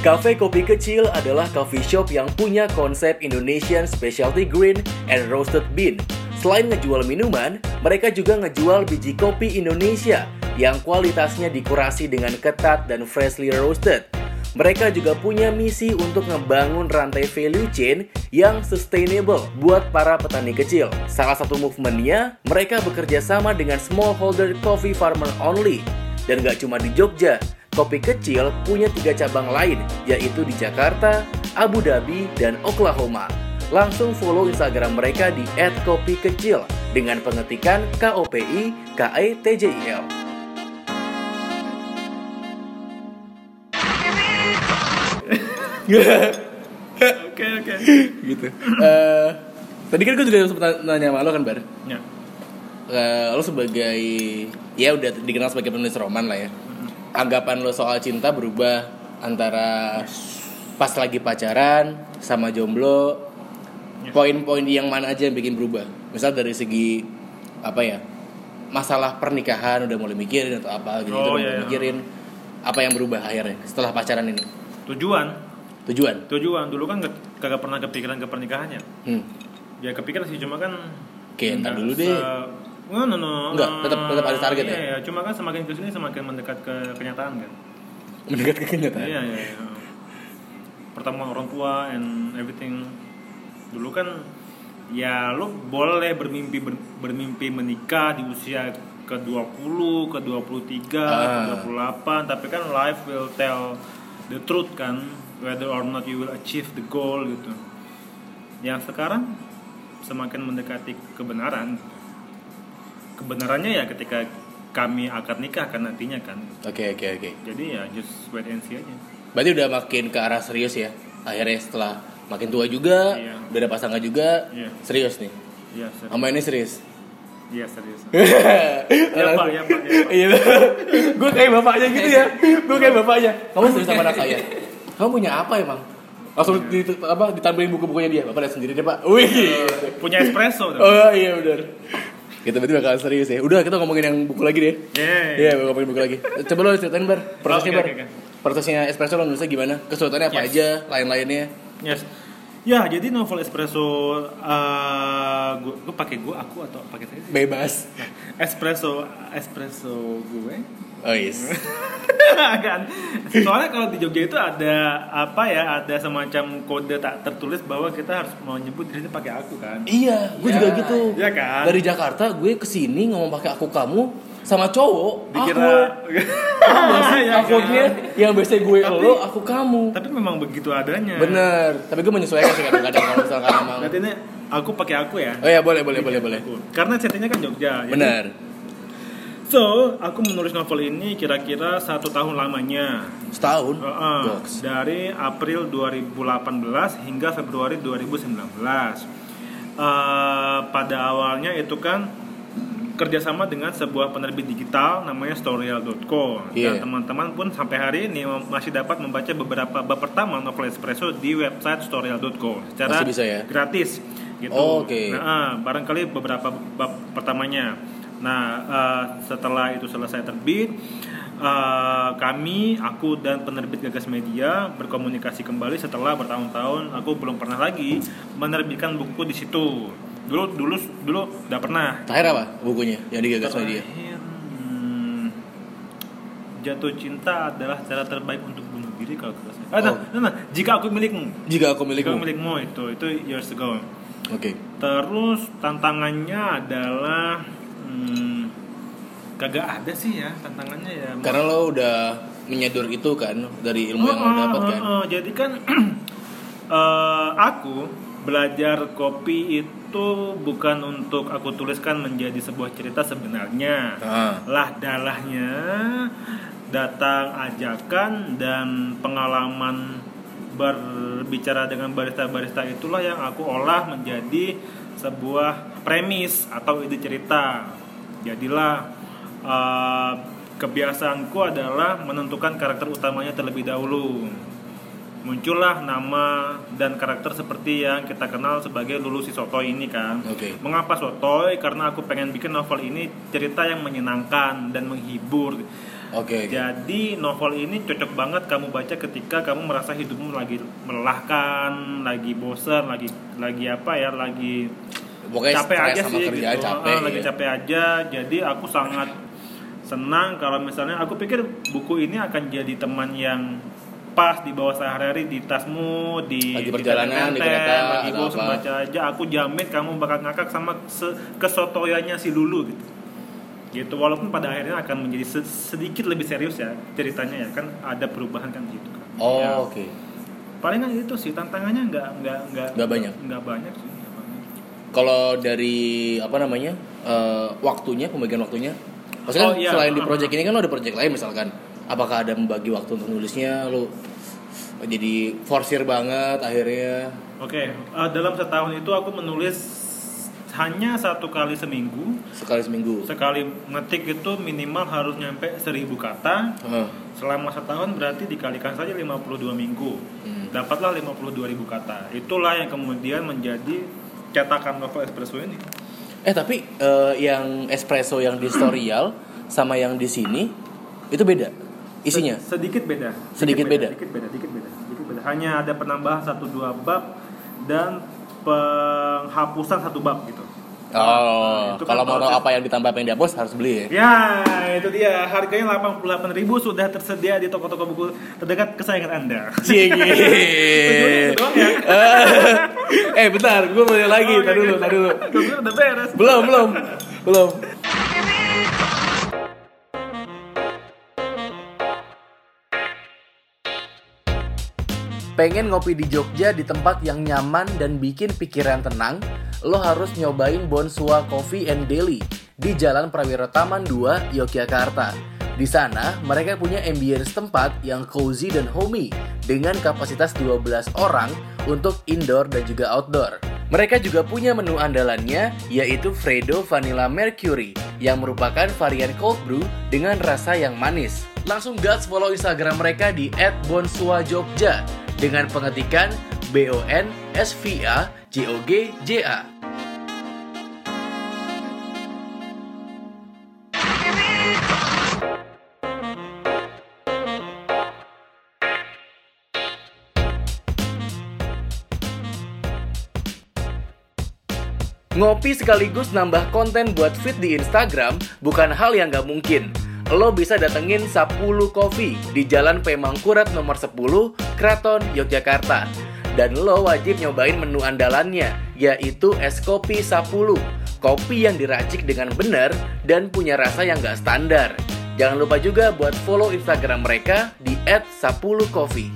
Speaker 1: Cafe Kopi Kecil adalah coffee shop yang punya konsep Indonesian Specialty Green and Roasted Bean. Selain ngejual minuman, mereka juga ngejual biji kopi Indonesia yang kualitasnya dikurasi dengan ketat dan freshly roasted. Mereka juga punya misi untuk ngebangun rantai value chain yang sustainable buat para petani kecil. Salah satu movementnya, mereka bekerja sama dengan smallholder coffee farmer only. Dan gak cuma di Jogja, Kopi Kecil punya tiga cabang lain, yaitu di Jakarta, Abu Dhabi, dan Oklahoma. Langsung follow Instagram mereka di et kopi kecil dengan pengetikan K O P I K E T J I L.
Speaker 2: Oke oke.
Speaker 1: Gitu. Uh, tadi kan gue juga sempat nanya sama lo kan, Bar?
Speaker 2: Ya.
Speaker 1: Uh, lo sebagai, ya udah dikenal sebagai penulis roman lah ya. Anggapan lo soal cinta berubah antara pas lagi pacaran sama jomblo. Yes. Poin-poin yang mana aja yang bikin berubah? Misal dari segi apa ya? Masalah pernikahan udah mulai mikirin atau apa gitu,
Speaker 2: oh,
Speaker 1: udah
Speaker 2: iya,
Speaker 1: mulai
Speaker 2: iya.
Speaker 1: mikirin. Apa yang berubah akhirnya setelah pacaran ini?
Speaker 2: Tujuan.
Speaker 1: Tujuan.
Speaker 2: Tujuan dulu kan gak, kagak pernah kepikiran ke pernikahannya.
Speaker 1: Hmm.
Speaker 2: Ya kepikiran sih, cuma kan
Speaker 1: Oke, entar dulu
Speaker 2: se-
Speaker 1: deh.
Speaker 2: No, no, no.
Speaker 1: Enggak, tetap tetap ada target
Speaker 2: iya,
Speaker 1: ya.
Speaker 2: Iya, cuma kan semakin kesini semakin mendekat ke kenyataan kan.
Speaker 1: Mendekat ke kenyataan.
Speaker 2: Iya, iya, iya. Pertemuan orang tua and everything. Dulu kan ya lo boleh bermimpi ber, bermimpi menikah di usia ke dua puluh, ke dua puluh tiga,
Speaker 1: ah.
Speaker 2: ke dua puluh delapan, tapi kan life will tell the truth kan, whether or not you will achieve the goal gitu. Yang sekarang semakin mendekati kebenaran. Kebenarannya ya ketika kami akad nikah kan nantinya kan.
Speaker 1: Oke, oke, oke.
Speaker 2: Jadi ya just wait and see aja.
Speaker 1: Berarti udah makin ke arah serius ya. Akhirnya setelah makin tua juga,
Speaker 2: iya.
Speaker 1: udah ada pasangan juga,
Speaker 2: iya.
Speaker 1: serius nih.
Speaker 2: Iya, serius.
Speaker 1: Sama ini serius.
Speaker 2: Iya, serius.
Speaker 1: Ya
Speaker 2: Pak, ya Pak.
Speaker 1: Iya. Gue kayak bapaknya gitu ya. Gue kayak bapaknya. Kamu serius sama anak saya? Kamu punya apa emang? Langsung di, apa ditampilin buku-bukunya dia. Bapak lihat sendiri deh, Pak. Wih.
Speaker 2: Punya espresso dong.
Speaker 1: Oh iya benar. Kita berarti bakal serius ya. Udah kita ngomongin yang buku lagi deh.
Speaker 2: Iya.
Speaker 1: Iya, yeah, ngomongin buku lagi. Coba lo ceritain Bar, prosesnya
Speaker 2: Okay,
Speaker 1: Bar.
Speaker 2: okay, okay.
Speaker 1: Prosesnya espresso lo nulisnya gimana? Kesulitannya apa
Speaker 2: Yes.
Speaker 1: aja? Lain-lainnya?
Speaker 2: Yes. Ya, jadi novel espresso uh, gue gue pakai gue aku atau pakai saya sih?
Speaker 1: Bebas.
Speaker 2: Nah, espresso espresso gue.
Speaker 1: Oh yes.
Speaker 2: Kan. Soalnya kalau di Jogja itu ada apa ya? Ada semacam kode tak tertulis bahwa kita harus menyebut dirinya pakai aku kan.
Speaker 1: Iya, gue
Speaker 2: Ya,
Speaker 1: juga gitu.
Speaker 2: Iya kan?
Speaker 1: Dari Jakarta gue kesini ngomong pakai aku kamu sama cowok.
Speaker 2: Dikira
Speaker 1: Aku.
Speaker 2: ya,
Speaker 1: Akunnya
Speaker 2: kan?
Speaker 1: yang biasa gue
Speaker 2: Tapi-
Speaker 1: lo, aku kamu.
Speaker 2: Tapi memang begitu adanya.
Speaker 1: Bener. Tapi gue menyesuaikan sih kadang-kadang kalau misalkan emang.
Speaker 2: Berarti ini aku pakai aku ya.
Speaker 1: Oh ya boleh boleh boleh boleh.
Speaker 2: Aku. Karena settingnya kan Jogja. jadi-
Speaker 1: Bener.
Speaker 2: So, aku menulis novel ini kira-kira satu tahun lamanya.
Speaker 1: Setahun.
Speaker 2: Uh-uh.
Speaker 1: Goks.
Speaker 2: Dari April dua ribu delapan belas hingga Februari dua ribu sembilan belas. Uh, pada awalnya itu kan kerjasama dengan sebuah penerbit digital namanya storyal dot co.
Speaker 1: Yeah.
Speaker 2: Dan teman-teman pun sampai hari ini masih dapat membaca beberapa bab pertama novel espresso di website storyal dot co secara
Speaker 1: Masih bisa ya?
Speaker 2: gratis gitu.
Speaker 1: Oh, oke. Okay.
Speaker 2: Nah, uh, barangkali beberapa bab pertamanya. Nah, uh, setelah itu selesai terbit, uh, kami, aku dan penerbit Gagas Media berkomunikasi kembali setelah bertahun-tahun aku belum pernah lagi menerbitkan buku di situ. Dulu, dulu, dulu udah pernah.
Speaker 1: Terakhir apa bukunya yang digagas media?
Speaker 2: Terakhir, hmm, Jatuh Cinta adalah cara terbaik untuk bunuh diri kalau tidak salah. Ah, nah,
Speaker 1: Oh.
Speaker 2: nah, nah, jika aku milikmu.
Speaker 1: Jika aku
Speaker 2: Jika aku
Speaker 1: milikmu.
Speaker 2: milikmu itu, itu years ago.
Speaker 1: Oke.
Speaker 2: Terus tantangannya adalah hmm, kagak ada sih ya tantangannya ya.
Speaker 1: Karena lo udah menyadur itu kan dari ilmu yang lo dapat kan.
Speaker 2: Oh, oh, jadi kan uh, aku belajar kopi itu bukan untuk aku tuliskan menjadi sebuah cerita sebenarnya.
Speaker 1: Ah.
Speaker 2: Lah dalahnya datang ajakan dan pengalaman berbicara dengan barista-barista itulah yang aku olah menjadi sebuah premis atau ide cerita. Jadilah uh, kebiasaanku adalah menentukan karakter utamanya terlebih dahulu. Muncullah nama dan karakter seperti yang kita kenal sebagai Lulu si Sotoy ini kan.
Speaker 1: Oke.
Speaker 2: Mengapa Sotoy? Karena aku pengen bikin novel ini cerita yang menyenangkan dan menghibur.
Speaker 1: Oke. Okay, okay.
Speaker 2: Jadi novel ini cocok banget kamu baca ketika kamu merasa hidupmu lagi melelahkan, lagi bosan, lagi lagi apa ya, lagi
Speaker 1: pokoknya
Speaker 2: capek aja
Speaker 1: sama
Speaker 2: sih
Speaker 1: kerja,
Speaker 2: gitu.
Speaker 1: capek,
Speaker 2: ah, lagi
Speaker 1: ya.
Speaker 2: capek aja. Jadi aku sangat senang kalau misalnya aku pikir buku ini akan jadi teman yang pas dibawa sehari-hari di tasmu, di
Speaker 1: lagi perjalanan, di, di kereta,
Speaker 2: lagi bosan baca aja. Aku jamin kamu bakal ngakak sama kesotoyannya si Lulu gitu. Gitu, walaupun pada akhirnya akan menjadi sedikit lebih serius ya ceritanya ya, kan ada perubahan kan gitu kan.
Speaker 1: Oh,
Speaker 2: ya.
Speaker 1: oke. Okay.
Speaker 2: Palingan itu sih tantangannya nggak nggak nggak
Speaker 1: nggak banyak.
Speaker 2: Nggak banyak sih.
Speaker 1: Kalau dari apa namanya uh, waktunya, pembagian waktunya, maksudnya oh, iya. selain di project ini kan lo ada project lain misalkan, apakah ada membagi waktu untuk nulisnya, lo jadi forsir banget akhirnya?
Speaker 2: Oke, okay. uh, dalam setahun itu aku menulis hanya satu kali seminggu.
Speaker 1: Sekali seminggu.
Speaker 2: Sekali ngetik itu minimal harus nyampe seribu kata. Uh. Selama setahun berarti dikalikan saja lima puluh dua minggu. Hmm. Dapatlah lima puluh dua ribu kata. Itulah yang kemudian menjadi cetakan novel Espresso ini.
Speaker 1: Eh tapi uh, yang Espresso yang di Storyal sama yang di sini itu beda isinya?
Speaker 2: Sedikit beda.
Speaker 1: Sedikit, sedikit beda.
Speaker 2: Sedikit beda, sedikit beda, sedikit beda. Hanya ada penambahan satu dua bab dan penghapusan satu bab gitu.
Speaker 1: Oh, nah, kalau kan mau tahu apa yang ditambah apa yang dihapus harus beli ya?
Speaker 2: Ya, itu dia. Harganya delapan puluh delapan ribu sudah tersedia di toko-toko buku terdekat kesayangan Anda.
Speaker 1: Cie. Eh, bentar, gue mau lagi. Oh, tadi dulu, tadi dulu.
Speaker 2: Gue udah beres.
Speaker 1: Belum, belum. Belum. Pengen ngopi di Jogja di tempat yang nyaman dan bikin pikiran tenang? Lo harus nyobain Bonsua Coffee and Deli di Jalan Prawiro Taman dua, Yogyakarta. Di sana, mereka punya ambience tempat yang cozy dan homey dengan kapasitas dua belas orang untuk indoor dan juga outdoor. Mereka juga punya menu andalannya, yaitu Fredo Vanilla Mercury yang merupakan varian cold brew dengan rasa yang manis. Langsung gas follow Instagram mereka di et bonsua jogja dengan pengetikan B O N S V A J O G J A. Ngopi sekaligus nambah konten buat feed di Instagram bukan hal yang gak mungkin. Lo bisa datengin Sapulu Coffee di Jalan P. Mangkurat nomor sepuluh, Kraton, Yogyakarta. Dan lo wajib nyobain menu andalannya, yaitu es kopi Sapulu. Kopi yang diracik dengan benar dan punya rasa yang gak standar. Jangan lupa juga buat follow Instagram mereka di et sapulu coffee.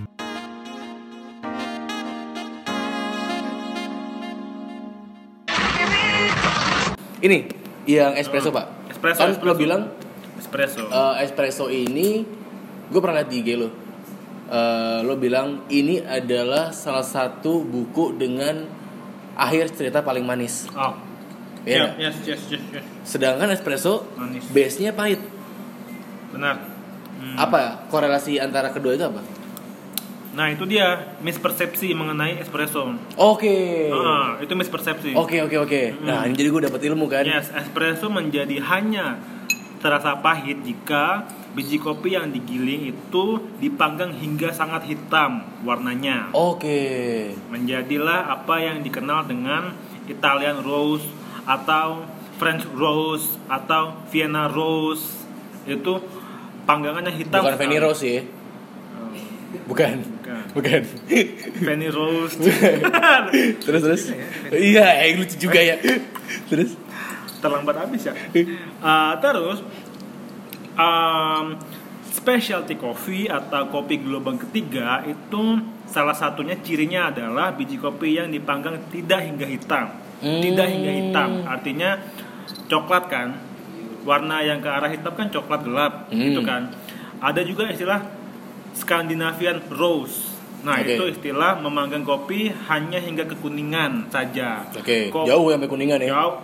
Speaker 1: Ini yang espresso, oh, Pak.
Speaker 2: Espresso,
Speaker 1: kan
Speaker 2: espresso.
Speaker 1: Lo bilang
Speaker 2: espresso.
Speaker 1: Uh, espresso ini, gue pernah lihat di I G lo. Uh, lo bilang ini adalah salah satu buku dengan akhir cerita paling manis.
Speaker 2: Oh.
Speaker 1: Ya.
Speaker 2: Yeah, yes, yes, yes, yes.
Speaker 1: Sedangkan espresso
Speaker 2: manis.
Speaker 1: Base-nya pahit.
Speaker 2: Benar. Hmm.
Speaker 1: Apa korelasi antara kedua itu apa?
Speaker 2: Nah itu dia mispersepsi mengenai espresso.
Speaker 1: Oke. Okay.
Speaker 2: Ah, itu mispersepsi.
Speaker 1: Oke okay, oke okay, oke. Okay. Nah ini jadi gue dapat ilmu kan.
Speaker 2: Yes, espresso menjadi hanya terasa pahit jika biji kopi yang digiling itu dipanggang hingga sangat hitam warnanya.
Speaker 1: Oke. Okay.
Speaker 2: Menjadilah apa yang dikenal dengan Italian rose atau French rose atau Vienna rose. Itu panggangannya hitam.
Speaker 1: Bukan Fanny Rose ya? Bukan. Bukan. Bukan.
Speaker 2: Fanny Rose.
Speaker 1: terus terus. Iya, yang lucu juga ya. Terus
Speaker 2: terlambat habis ya. Uh, terus um, specialty coffee atau kopi gelombang ketiga itu salah satunya cirinya adalah biji kopi yang dipanggang tidak hingga hitam. Hmm. Tidak hingga hitam. Artinya coklat kan. Warna yang ke arah hitam kan coklat gelap, hmm. gitu kan. Ada juga istilah Scandinavian rose. Nah, okay. itu istilah memanggang kopi hanya hingga kekuningan saja.
Speaker 1: Oke. Okay. Kop- jauh sampai kuningan ya.
Speaker 2: Jauh.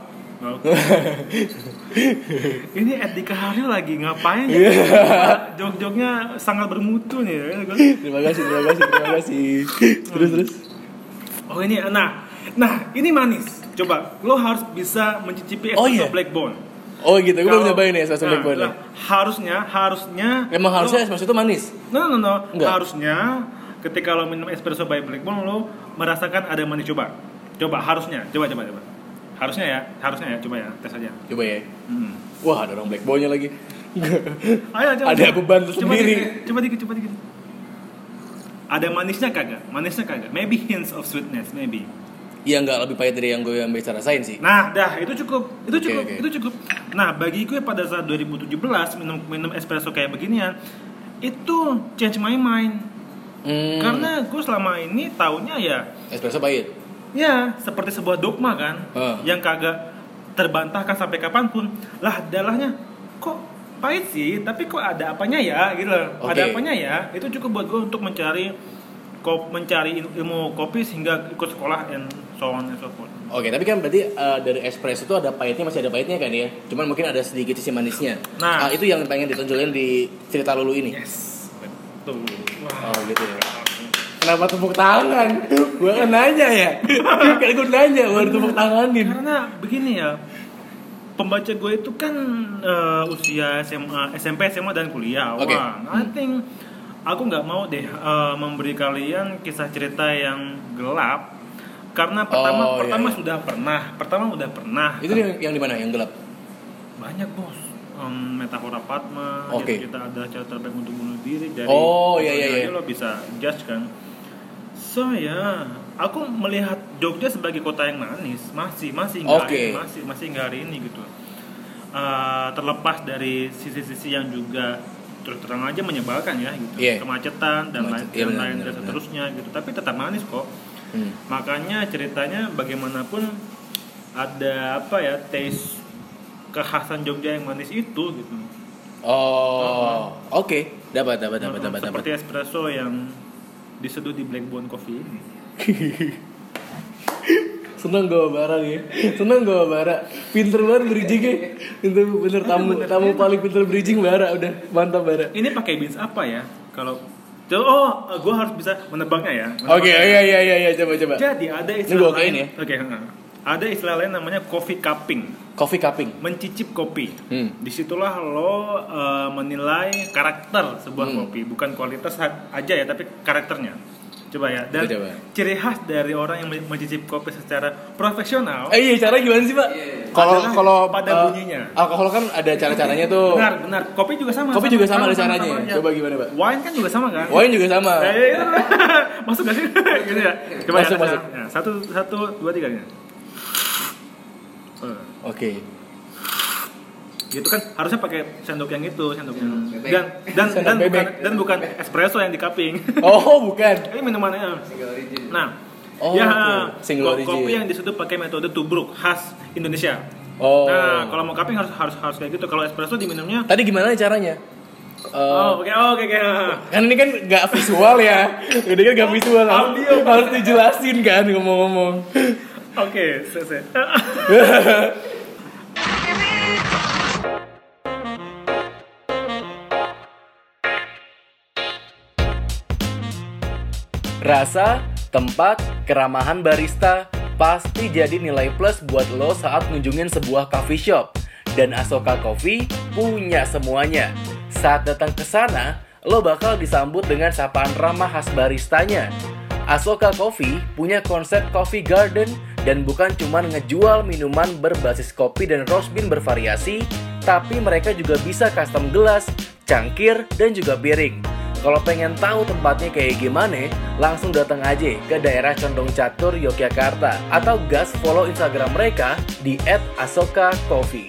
Speaker 2: Ini Etika Haryo lagi ngapain ya? Jog-jognya sangat bermutu nih.
Speaker 1: Terima kasih, terima kasih, terima kasih. Terus terus.
Speaker 2: Oh ini, nah, nah ini manis. Coba, lo harus bisa mencicipi espresso oh, yeah. Black Bone.
Speaker 1: Oh gitu, gue belum
Speaker 2: Kalau-
Speaker 1: nyobain ya espresso
Speaker 2: nah,
Speaker 1: black bond.
Speaker 2: lah, harusnya harusnya
Speaker 1: Emang harusnya
Speaker 2: lo-
Speaker 1: espresso itu manis?
Speaker 2: No no no,
Speaker 1: Enggak.
Speaker 2: harusnya ketika lo minum espresso by Black Bond lo merasakan ada manis. Coba, coba harusnya, coba coba coba. Harusnya ya, harusnya ya, coba ya, tes aja.
Speaker 1: Coba ya.
Speaker 2: Hmm.
Speaker 1: Wah, ada orang black bond-nya lagi.
Speaker 2: Ayo, coba,
Speaker 1: Ada
Speaker 2: coba.
Speaker 1: beban
Speaker 2: Coba
Speaker 1: tersendiri.
Speaker 2: dikit, Coba dikit, coba dikit. Ada manisnya kagak? Manisnya kagak? Maybe hints of sweetness, maybe.
Speaker 1: Iya, nggak lebih pahit dari yang gue yang biasa rasain sih.
Speaker 2: Nah, dah itu cukup, itu
Speaker 1: Oke,
Speaker 2: cukup,
Speaker 1: oke.
Speaker 2: itu cukup. Nah, bagi gue pada saat dua ribu tujuh belas minum minum espresso kayak beginian, itu change my mind.
Speaker 1: Hmm.
Speaker 2: Karena gue selama ini taunya ya,
Speaker 1: Espresso pahit.
Speaker 2: ya seperti sebuah dogma kan,
Speaker 1: Ah.
Speaker 2: yang kagak terbantahkan sampai kapanpun. Lah, dalahnya kok pahit sih, tapi kok ada apanya ya, gitu loh.
Speaker 1: Oke.
Speaker 2: Ada apanya ya? Itu cukup buat gue untuk mencari kop, mencari ilmu kopi sehingga ikut sekolah and so on and so forth.
Speaker 1: Oke, tapi kan berarti uh, dari espresso itu ada pahitnya, masih ada pahitnya kan ya? Cuman mungkin ada sedikit sisi manisnya.
Speaker 2: Nah.
Speaker 1: Ah, itu yang pengen ditonjolin di cerita Lulu ini.
Speaker 2: Yes, betul.
Speaker 1: Oh gitu ya. Kenapa tepuk tangan? Gue kan nanya ya. Kan gue nanya, gue tepuk tanganin.
Speaker 2: Karena begini ya, pembaca gue itu kan uh, usia S M A, S M P, S M A dan kuliah.
Speaker 1: Oke.
Speaker 2: Wah, I think aku nggak mau deh uh, memberi kalian kisah cerita yang gelap. Karena pertama,
Speaker 1: Oh, iya,
Speaker 2: pertama
Speaker 1: iya.
Speaker 2: sudah pernah, pertama udah pernah.
Speaker 1: Itu yang, yang di mana? Yang gelap?
Speaker 2: Banyak bos. Um, Metafora Padma,
Speaker 1: Oke.
Speaker 2: gitu, kita ada cara terbaik untuk bunuh diri dari.
Speaker 1: Oh, iya, iya,
Speaker 2: dari
Speaker 1: iya.
Speaker 2: Lo bisa judge kan. So ya, aku melihat Jogja sebagai kota yang manis, masih masih hingga
Speaker 1: Oke.
Speaker 2: hari- masih masih hingga hari ini gitu. Uh, terlepas dari sisi-sisi yang juga terus terang aja menyebalkan ya gitu,
Speaker 1: Iya.
Speaker 2: kemacetan dan lain
Speaker 1: Macet, iya,
Speaker 2: dan
Speaker 1: benar,
Speaker 2: lain
Speaker 1: benar,
Speaker 2: dan
Speaker 1: benar.
Speaker 2: seterusnya gitu. Tapi tetap manis kok.
Speaker 1: Hmm.
Speaker 2: Makanya ceritanya bagaimanapun ada apa ya, taste kekhasan Jogja yang manis itu gitu.
Speaker 1: Oh, oke. Dapat, dapat, dapat,
Speaker 2: Nah,
Speaker 1: dapat, dapat.
Speaker 2: seperti espresso yang diseduh di Black Bond Coffee ini.
Speaker 1: Seneng gue barang ya. Seneng gue bara. Pinter banget bridgingnya. Pinter, bener tamu tamu paling pinter bridging bara. Udah mantap bara.
Speaker 2: Ini pakai beans apa ya? Kalau oh, gue harus bisa menebaknya ya.
Speaker 1: Oke,
Speaker 2: Menebaknya.
Speaker 1: iya iya iya iya coba coba.
Speaker 2: Jadi ada
Speaker 1: Ini
Speaker 2: istilah
Speaker 1: gua
Speaker 2: lain.
Speaker 1: kain ya?
Speaker 2: Oke, heeh. Ada istilah lain namanya coffee cupping,
Speaker 1: Coffee cupping.
Speaker 2: mencicip kopi.
Speaker 1: Hmm.
Speaker 2: Disitulah lo uh, menilai karakter sebuah
Speaker 1: Hmm.
Speaker 2: kopi, bukan kualitas ha- aja ya, tapi karakternya. Coba ya. Dan
Speaker 1: Coba.
Speaker 2: ciri khas dari orang yang men- mencicip kopi secara profesional.
Speaker 1: Eh iya, cara gimana sih, Pak? Kalau
Speaker 2: Adalah
Speaker 1: kalau
Speaker 2: pada
Speaker 1: eh,
Speaker 2: bunyinya.
Speaker 1: Alkohol kan ada cara-caranya tuh.
Speaker 2: Benar, benar. Kopi juga sama.
Speaker 1: Kopi juga sama ada caranya.
Speaker 2: sama, ya.
Speaker 1: Coba gimana, Pak?
Speaker 2: Wine kan juga sama kan?
Speaker 1: Wine juga sama.
Speaker 2: Eh, iya. Masuk gak sih? Gitu ya. Coba
Speaker 1: Masuk,
Speaker 2: ya,
Speaker 1: masuk.
Speaker 2: ya. Satu, satu, dua, tiga nya. Eh,
Speaker 1: Oke.
Speaker 2: Gitu kan harusnya pakai sendok yang itu, sendok yang
Speaker 3: bebek.
Speaker 2: dan dan
Speaker 1: Sendok
Speaker 2: dan bukan
Speaker 1: bebek.
Speaker 2: dan bukan espresso yang di cupping.
Speaker 1: Oh, bukan.
Speaker 2: Ini minumannya.
Speaker 3: Single origin.
Speaker 2: Nah,
Speaker 1: Oh,
Speaker 2: ya
Speaker 1: oke. Single
Speaker 2: ko-
Speaker 1: origin.
Speaker 2: kopi yang diseduh pakai metode tubruk khas Indonesia.
Speaker 1: Oh.
Speaker 2: Nah, kalau mau cupping harus harus harus kayak gitu. Kalau espresso diminumnya
Speaker 1: Tadi gimana caranya? Eh,
Speaker 2: oh, oke, oh, oke, oke.
Speaker 1: kan ini kan nggak visual ya. Ini kan nggak visual.
Speaker 2: Audio.
Speaker 1: Harus dijelasin kan ngomong-ngomong.
Speaker 2: Oke, selesai.
Speaker 1: Rasa, tempat, keramahan barista pasti jadi nilai plus buat lo saat ngunjungin sebuah coffee shop. Dan Asoka Coffee punya semuanya. Saat datang ke sana, lo bakal disambut dengan sapaan ramah khas baristanya. Asoka Coffee punya konsep coffee garden dan bukan cuma ngejual minuman berbasis kopi dan roast bean bervariasi, tapi mereka juga bisa custom gelas, cangkir, dan juga piring. Kalau pengen tahu tempatnya kayak gimana, langsung datang aja ke daerah Condong Catur, Yogyakarta, atau gas follow Instagram mereka di et asoka coffee.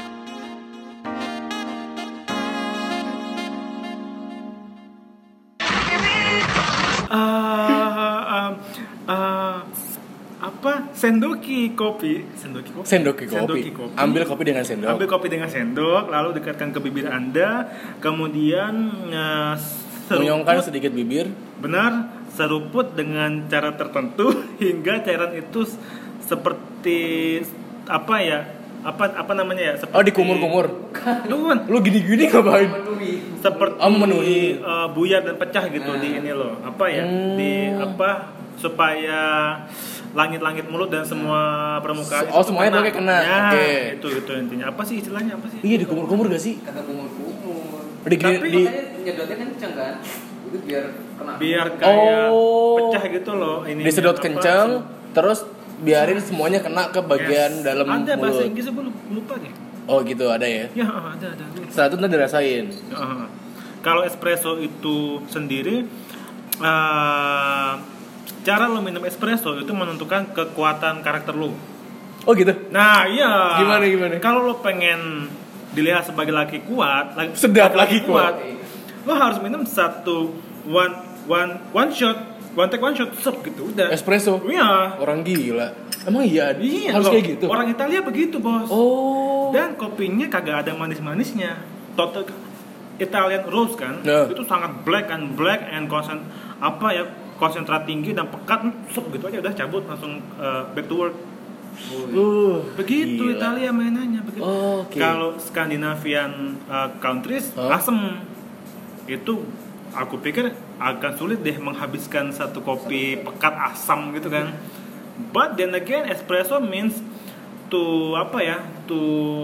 Speaker 2: Ah, ah, ah, apa sendoki kopi sendoki kopi
Speaker 1: Sendoki kopi.
Speaker 2: Sendoki kopi.
Speaker 1: Ambil kopi dengan sendok.
Speaker 2: Ambil kopi dengan sendok, lalu dekatkan ke bibir Anda, kemudian eh,
Speaker 1: Menyongkan
Speaker 2: seruput,
Speaker 1: sedikit bibir.
Speaker 2: benar, seruput dengan cara tertentu hingga cairan itu s- seperti apa ya? Apa apa namanya ya? Seperti,
Speaker 1: Oh, dikumur-kumur.
Speaker 2: Bukan,
Speaker 1: Lu gini-gini ngapain?
Speaker 2: seperti
Speaker 1: Oh, memenuhi.
Speaker 2: eh, buyar dan pecah gitu di ini loh. Apa ya?
Speaker 1: Hmm.
Speaker 2: Di apa supaya langit-langit mulut dan semua permukaan.
Speaker 1: Oh, semuanya pakai kena.
Speaker 2: Ya,
Speaker 1: Oke. Okay.
Speaker 2: Itu itu intinya. Apa sih istilahnya apa sih?
Speaker 1: Iya, dikumur-kumur gak sih?
Speaker 3: Kata kumur-kumur.
Speaker 1: Di,
Speaker 3: Tapi
Speaker 1: di,
Speaker 3: makanya nyedotnya kenceng kan? Itu biar kena.
Speaker 2: Biar kayak
Speaker 1: Oh.
Speaker 2: pecah gitu loh ini.
Speaker 1: disedot kenceng, terus biarin semuanya kena ke bagian
Speaker 2: Yes.
Speaker 1: dalam
Speaker 2: Ada bahasa
Speaker 1: mulut.
Speaker 2: Inggrisnya gue lupa deh.
Speaker 1: Oh gitu, ada ya?
Speaker 2: Ya ada ada.
Speaker 1: Setelah itu ntar dirasain.
Speaker 2: Uh, kalau espresso itu sendiri, uh, cara lo minum espresso itu menentukan kekuatan karakter lo.
Speaker 1: Oh gitu?
Speaker 2: Nah iya.
Speaker 1: Gimana, gimana?
Speaker 2: Kalau lo pengen dilihat sebagai laki kuat, laki,
Speaker 1: Sedap laki kuat.
Speaker 2: lo harus minum satu one one one shot, one take one shot, sep gitu udah.
Speaker 1: Espresso?
Speaker 2: Iya.
Speaker 1: Orang gila. Emang iya?
Speaker 2: Iya.
Speaker 1: Harus
Speaker 2: loh.
Speaker 1: kayak gitu?
Speaker 2: Orang Italia begitu bos.
Speaker 1: Oh.
Speaker 2: Dan kopinya kagak ada manis-manisnya. Total Italian roast kan,
Speaker 1: Yeah.
Speaker 2: itu sangat black and black and konsen apa ya konsentrat tinggi dan pekat, sup gitu aja udah cabut langsung uh, back to work.
Speaker 1: Uh,
Speaker 2: Begitu
Speaker 1: gila.
Speaker 2: Italia mainannya begitu.
Speaker 1: Oh, oke.
Speaker 2: Kalau Scandinavian uh, countries
Speaker 1: Huh?
Speaker 2: asem itu aku pikir akan sulit deh menghabiskan satu kopi pekat asam gitu kan. But then again espresso means to apa ya to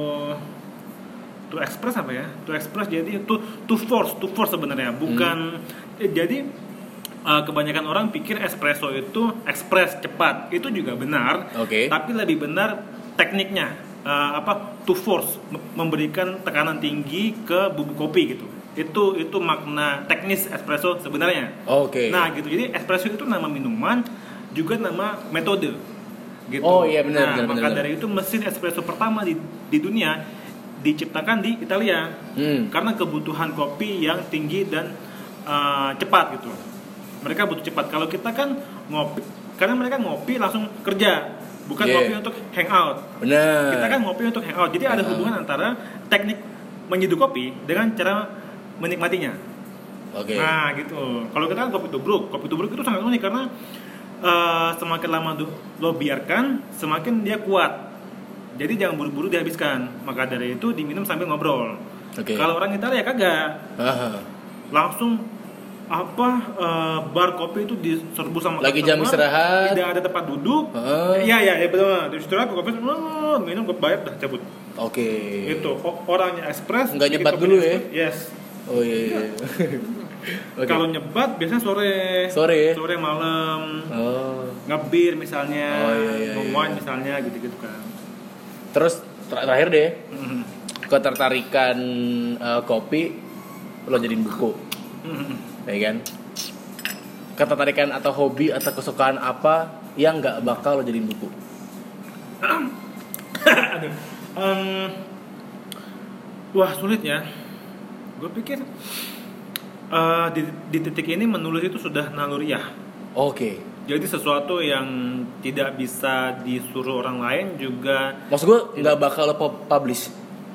Speaker 2: to express apa ya to express jadi to to force to force sebenarnya bukan
Speaker 1: Hmm.
Speaker 2: eh, jadi uh, kebanyakan orang pikir espresso itu express cepat itu juga benar.
Speaker 1: Oke.
Speaker 2: Tapi lebih benar tekniknya uh, apa to force m- memberikan tekanan tinggi ke bubuk kopi gitu. Itu itu makna teknis espresso sebenarnya.
Speaker 1: Oke.
Speaker 2: Nah gitu. Jadi espresso itu nama minuman juga nama metode. Gitu.
Speaker 1: Oh, iya, benar,
Speaker 2: Nah,
Speaker 1: benar,
Speaker 2: maka
Speaker 1: benar.
Speaker 2: dari itu mesin espresso pertama di di dunia diciptakan di Italia.
Speaker 1: Hmm.
Speaker 2: Karena kebutuhan kopi yang tinggi dan uh, cepat gitu. Mereka butuh cepat. Kalau kita kan ngopi, karena mereka ngopi langsung kerja, bukan
Speaker 1: Yeah.
Speaker 2: ngopi untuk hangout.
Speaker 1: Benar.
Speaker 2: Kita kan ngopi untuk hangout. Jadi ada
Speaker 1: Uh-huh.
Speaker 2: hubungan antara teknik menyeduh kopi dengan cara menikmatinya.
Speaker 1: Oke.
Speaker 2: Nah gitu. Kalau kita kan kopi tubruk, kopi tubruk itu sangat unik karena uh, semakin lama du- lo biarkan, semakin dia kuat. Jadi jangan buru-buru dihabiskan. Maka dari itu diminum sambil ngobrol.
Speaker 1: Oke.
Speaker 2: Kalau orang Italia kagak,
Speaker 1: Aha.
Speaker 2: langsung apa uh, bar kopi itu diserbu sama
Speaker 1: Lagi jam
Speaker 2: customer,
Speaker 1: istirahat.
Speaker 2: tidak ada tempat duduk.
Speaker 1: Heeh.
Speaker 2: Iya iya ya, betul. Terus istirahat kopi oh, minum kopi bayar dah cabut.
Speaker 1: Oke.
Speaker 2: Itu o- orangnya ekspres.
Speaker 1: Nggak
Speaker 2: bikin
Speaker 1: nyebat
Speaker 2: kopi
Speaker 1: dulu ya?
Speaker 2: ekspres. Yes.
Speaker 1: Oh iya. iya. Oke.
Speaker 2: Kalau nyebat biasanya sore.
Speaker 1: Sore.
Speaker 2: Sore malam.
Speaker 1: Oh.
Speaker 2: Ngebir misalnya,
Speaker 1: Oh, iya, iya,
Speaker 2: nge-wine
Speaker 1: iya.
Speaker 2: misalnya gitu-gitu kan.
Speaker 1: Terus ter- terakhir deh,
Speaker 2: Mhm.
Speaker 1: ketertarikan uh, kopi lo jadiin buku,
Speaker 2: Mhm.
Speaker 1: ya kan? Ketertarikan atau hobi atau kesukaan apa yang nggak bakal lo jadiin buku?
Speaker 2: Aduh. Em, wah sulit ya. Gue pikir eh, di, di titik ini menulis itu sudah naluriah.
Speaker 1: Oke.
Speaker 2: Jadi sesuatu yang tidak bisa disuruh orang lain juga.
Speaker 1: Maksud gue nggak bakal lo pu- publish.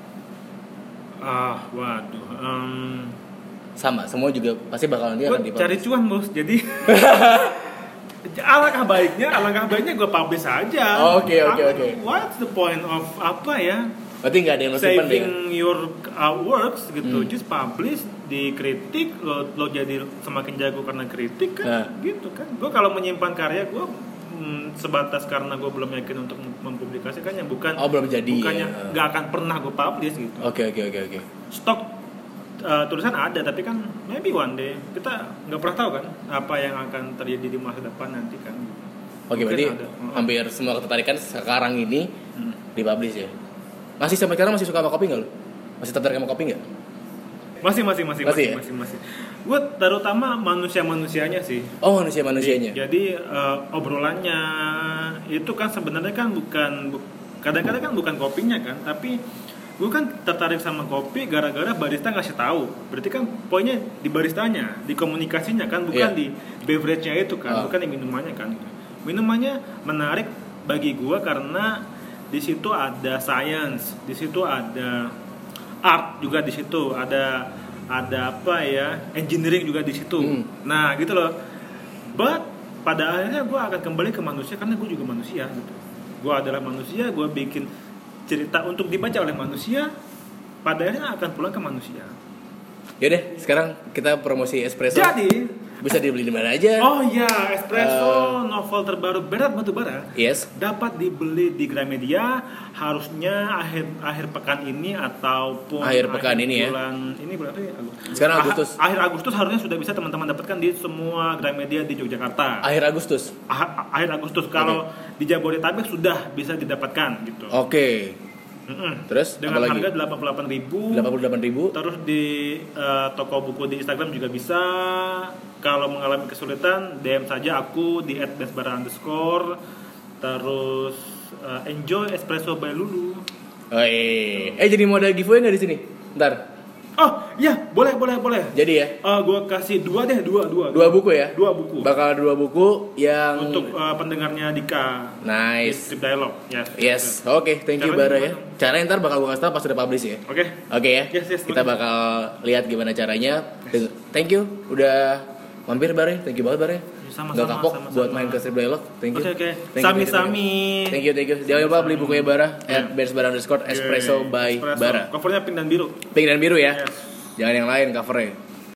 Speaker 2: Ah, waduh. em,
Speaker 1: Sama, semua juga pasti bakal dia
Speaker 2: gue
Speaker 1: akan dipublish.
Speaker 2: cari cuan bos. Jadi alangkah baiknya, alangkah baiknya gue publish aja.
Speaker 1: Oke, oke,
Speaker 2: Apa-
Speaker 1: oke.
Speaker 2: What's the point of apa ya?
Speaker 1: Berarti nggak ada yang lo simpan deh.
Speaker 2: Saving
Speaker 1: Kan?
Speaker 2: your uh, works gitu,
Speaker 1: Hmm.
Speaker 2: just publish, dikritik, lo lo jadi semakin jago karena kritik kan,
Speaker 1: Nah.
Speaker 2: gitu kan. Gue kalau menyimpan karya gue hmm, sebatas karena gue belum yakin untuk mempublikasikannya, bukan
Speaker 1: Oh, belum jadi,
Speaker 2: bukannya
Speaker 1: ya.
Speaker 2: nggak akan pernah gue publish gitu.
Speaker 1: Oke oke oke oke.
Speaker 2: Stok uh, tulisan ada, tapi kan maybe one day kita nggak pernah tahu kan apa yang akan terjadi di masa depan nanti kan.
Speaker 1: Oke,
Speaker 2: Mungkin
Speaker 1: berarti
Speaker 2: ada. Oh.
Speaker 1: hampir semua ketertarikan sekarang ini
Speaker 2: Hmm.
Speaker 1: dipublish ya. Masih sampai sekarang masih suka sama kopi nggak lo? Masih tertarik sama kopi nggak?
Speaker 2: Masih masih masih
Speaker 1: Masih
Speaker 2: masih
Speaker 1: ya?
Speaker 2: masih masih. Gue terutama manusia-manusianya sih.
Speaker 1: Oh manusia manusianya.
Speaker 2: Jadi uh, obrolannya itu kan sebenarnya kan bukan bu- kadang-kadang kan bukan kopinya kan, tapi gue kan tertarik sama kopi gara-gara barista ngasih tahu. Berarti kan poinnya di baristanya, di komunikasinya kan, bukan
Speaker 1: Iya.
Speaker 2: di beverage-nya itu
Speaker 1: Ah.
Speaker 2: kan, bukan di minumannya kan. Minumannya menarik bagi gue karena di situ ada science, di situ ada art juga di situ, ada ada apa ya, engineering juga di situ.
Speaker 1: Hmm.
Speaker 2: Nah gitu loh. But pada akhirnya gue akan kembali ke manusia karena gue juga manusia gitu. Gue adalah manusia, gue bikin cerita untuk dibaca oleh manusia. Pada akhirnya akan pulang ke manusia.
Speaker 1: Yaudah, sekarang kita promosi espresso.
Speaker 2: Jadi
Speaker 1: Bisa dibeli di mana aja.
Speaker 2: Oh ya, espresso uh, novel terbaru Berat Batubara.
Speaker 1: Yes.
Speaker 2: Dapat dibeli di Gramedia harusnya akhir akhir pekan ini ataupun
Speaker 1: akhir pekan
Speaker 2: akhir
Speaker 1: ini
Speaker 2: bulan,
Speaker 1: ya.
Speaker 2: Ini berarti
Speaker 1: sekarang Agustus.
Speaker 2: Ah, akhir Agustus harusnya sudah bisa teman-teman dapatkan di semua Gramedia di Yogyakarta.
Speaker 1: Akhir Agustus.
Speaker 2: Ah, akhir Agustus kalau okay. di Jabodetabek sudah bisa didapatkan gitu.
Speaker 1: Oke. Okay.
Speaker 2: Mm-mm.
Speaker 1: Terus
Speaker 2: dengan
Speaker 1: apalagi?
Speaker 2: harga delapan puluh delapan ribu.
Speaker 1: delapan puluh delapan ribu.
Speaker 2: Terus di uh, toko buku di Instagram juga bisa. Kalau mengalami kesulitan D M saja aku di et besbara underscore. Terus uh, enjoy espresso by Lulu.
Speaker 1: Oh, eh. eh jadi mau ada giveaway nggak di sini? Ntar.
Speaker 2: Oh iya, boleh boleh boleh.
Speaker 1: Jadi ya.
Speaker 2: Uh, gue kasih dua deh, dua dua.
Speaker 1: Dua buku ya.
Speaker 2: Dua buku.
Speaker 1: Bakal dua buku yang
Speaker 2: untuk uh, pendengarnya Dika.
Speaker 1: Nice.
Speaker 2: Strip Dialog. Yes.
Speaker 1: Yes. Oke, okay, thank you Bara ya. Caranya ntar bakal gue kasih tau pas udah publish ya.
Speaker 2: Oke. Okay.
Speaker 1: Oke okay, ya.
Speaker 2: Yes, yes,
Speaker 1: Kita
Speaker 2: okay.
Speaker 1: bakal lihat gimana caranya. Yes. Thank you udah mampir Bara. Thank you banget Bara.
Speaker 2: Sama-sama.
Speaker 1: Gak kapok
Speaker 2: sama-sama.
Speaker 1: buat main ke Strip Dialog. Thank you.
Speaker 2: Oke okay, oke.
Speaker 1: Okay.
Speaker 2: Sami-sami.
Speaker 1: Thank you thank you. Jangan lupa beli bukunya Bara
Speaker 2: yeah.
Speaker 1: at besbara underscore espresso
Speaker 2: yeah.
Speaker 1: by
Speaker 2: Espresso.
Speaker 1: Bara.
Speaker 2: Covernya pink dan biru.
Speaker 1: Pink dan biru ya.
Speaker 2: Yes.
Speaker 1: Jangan yang lain covernya.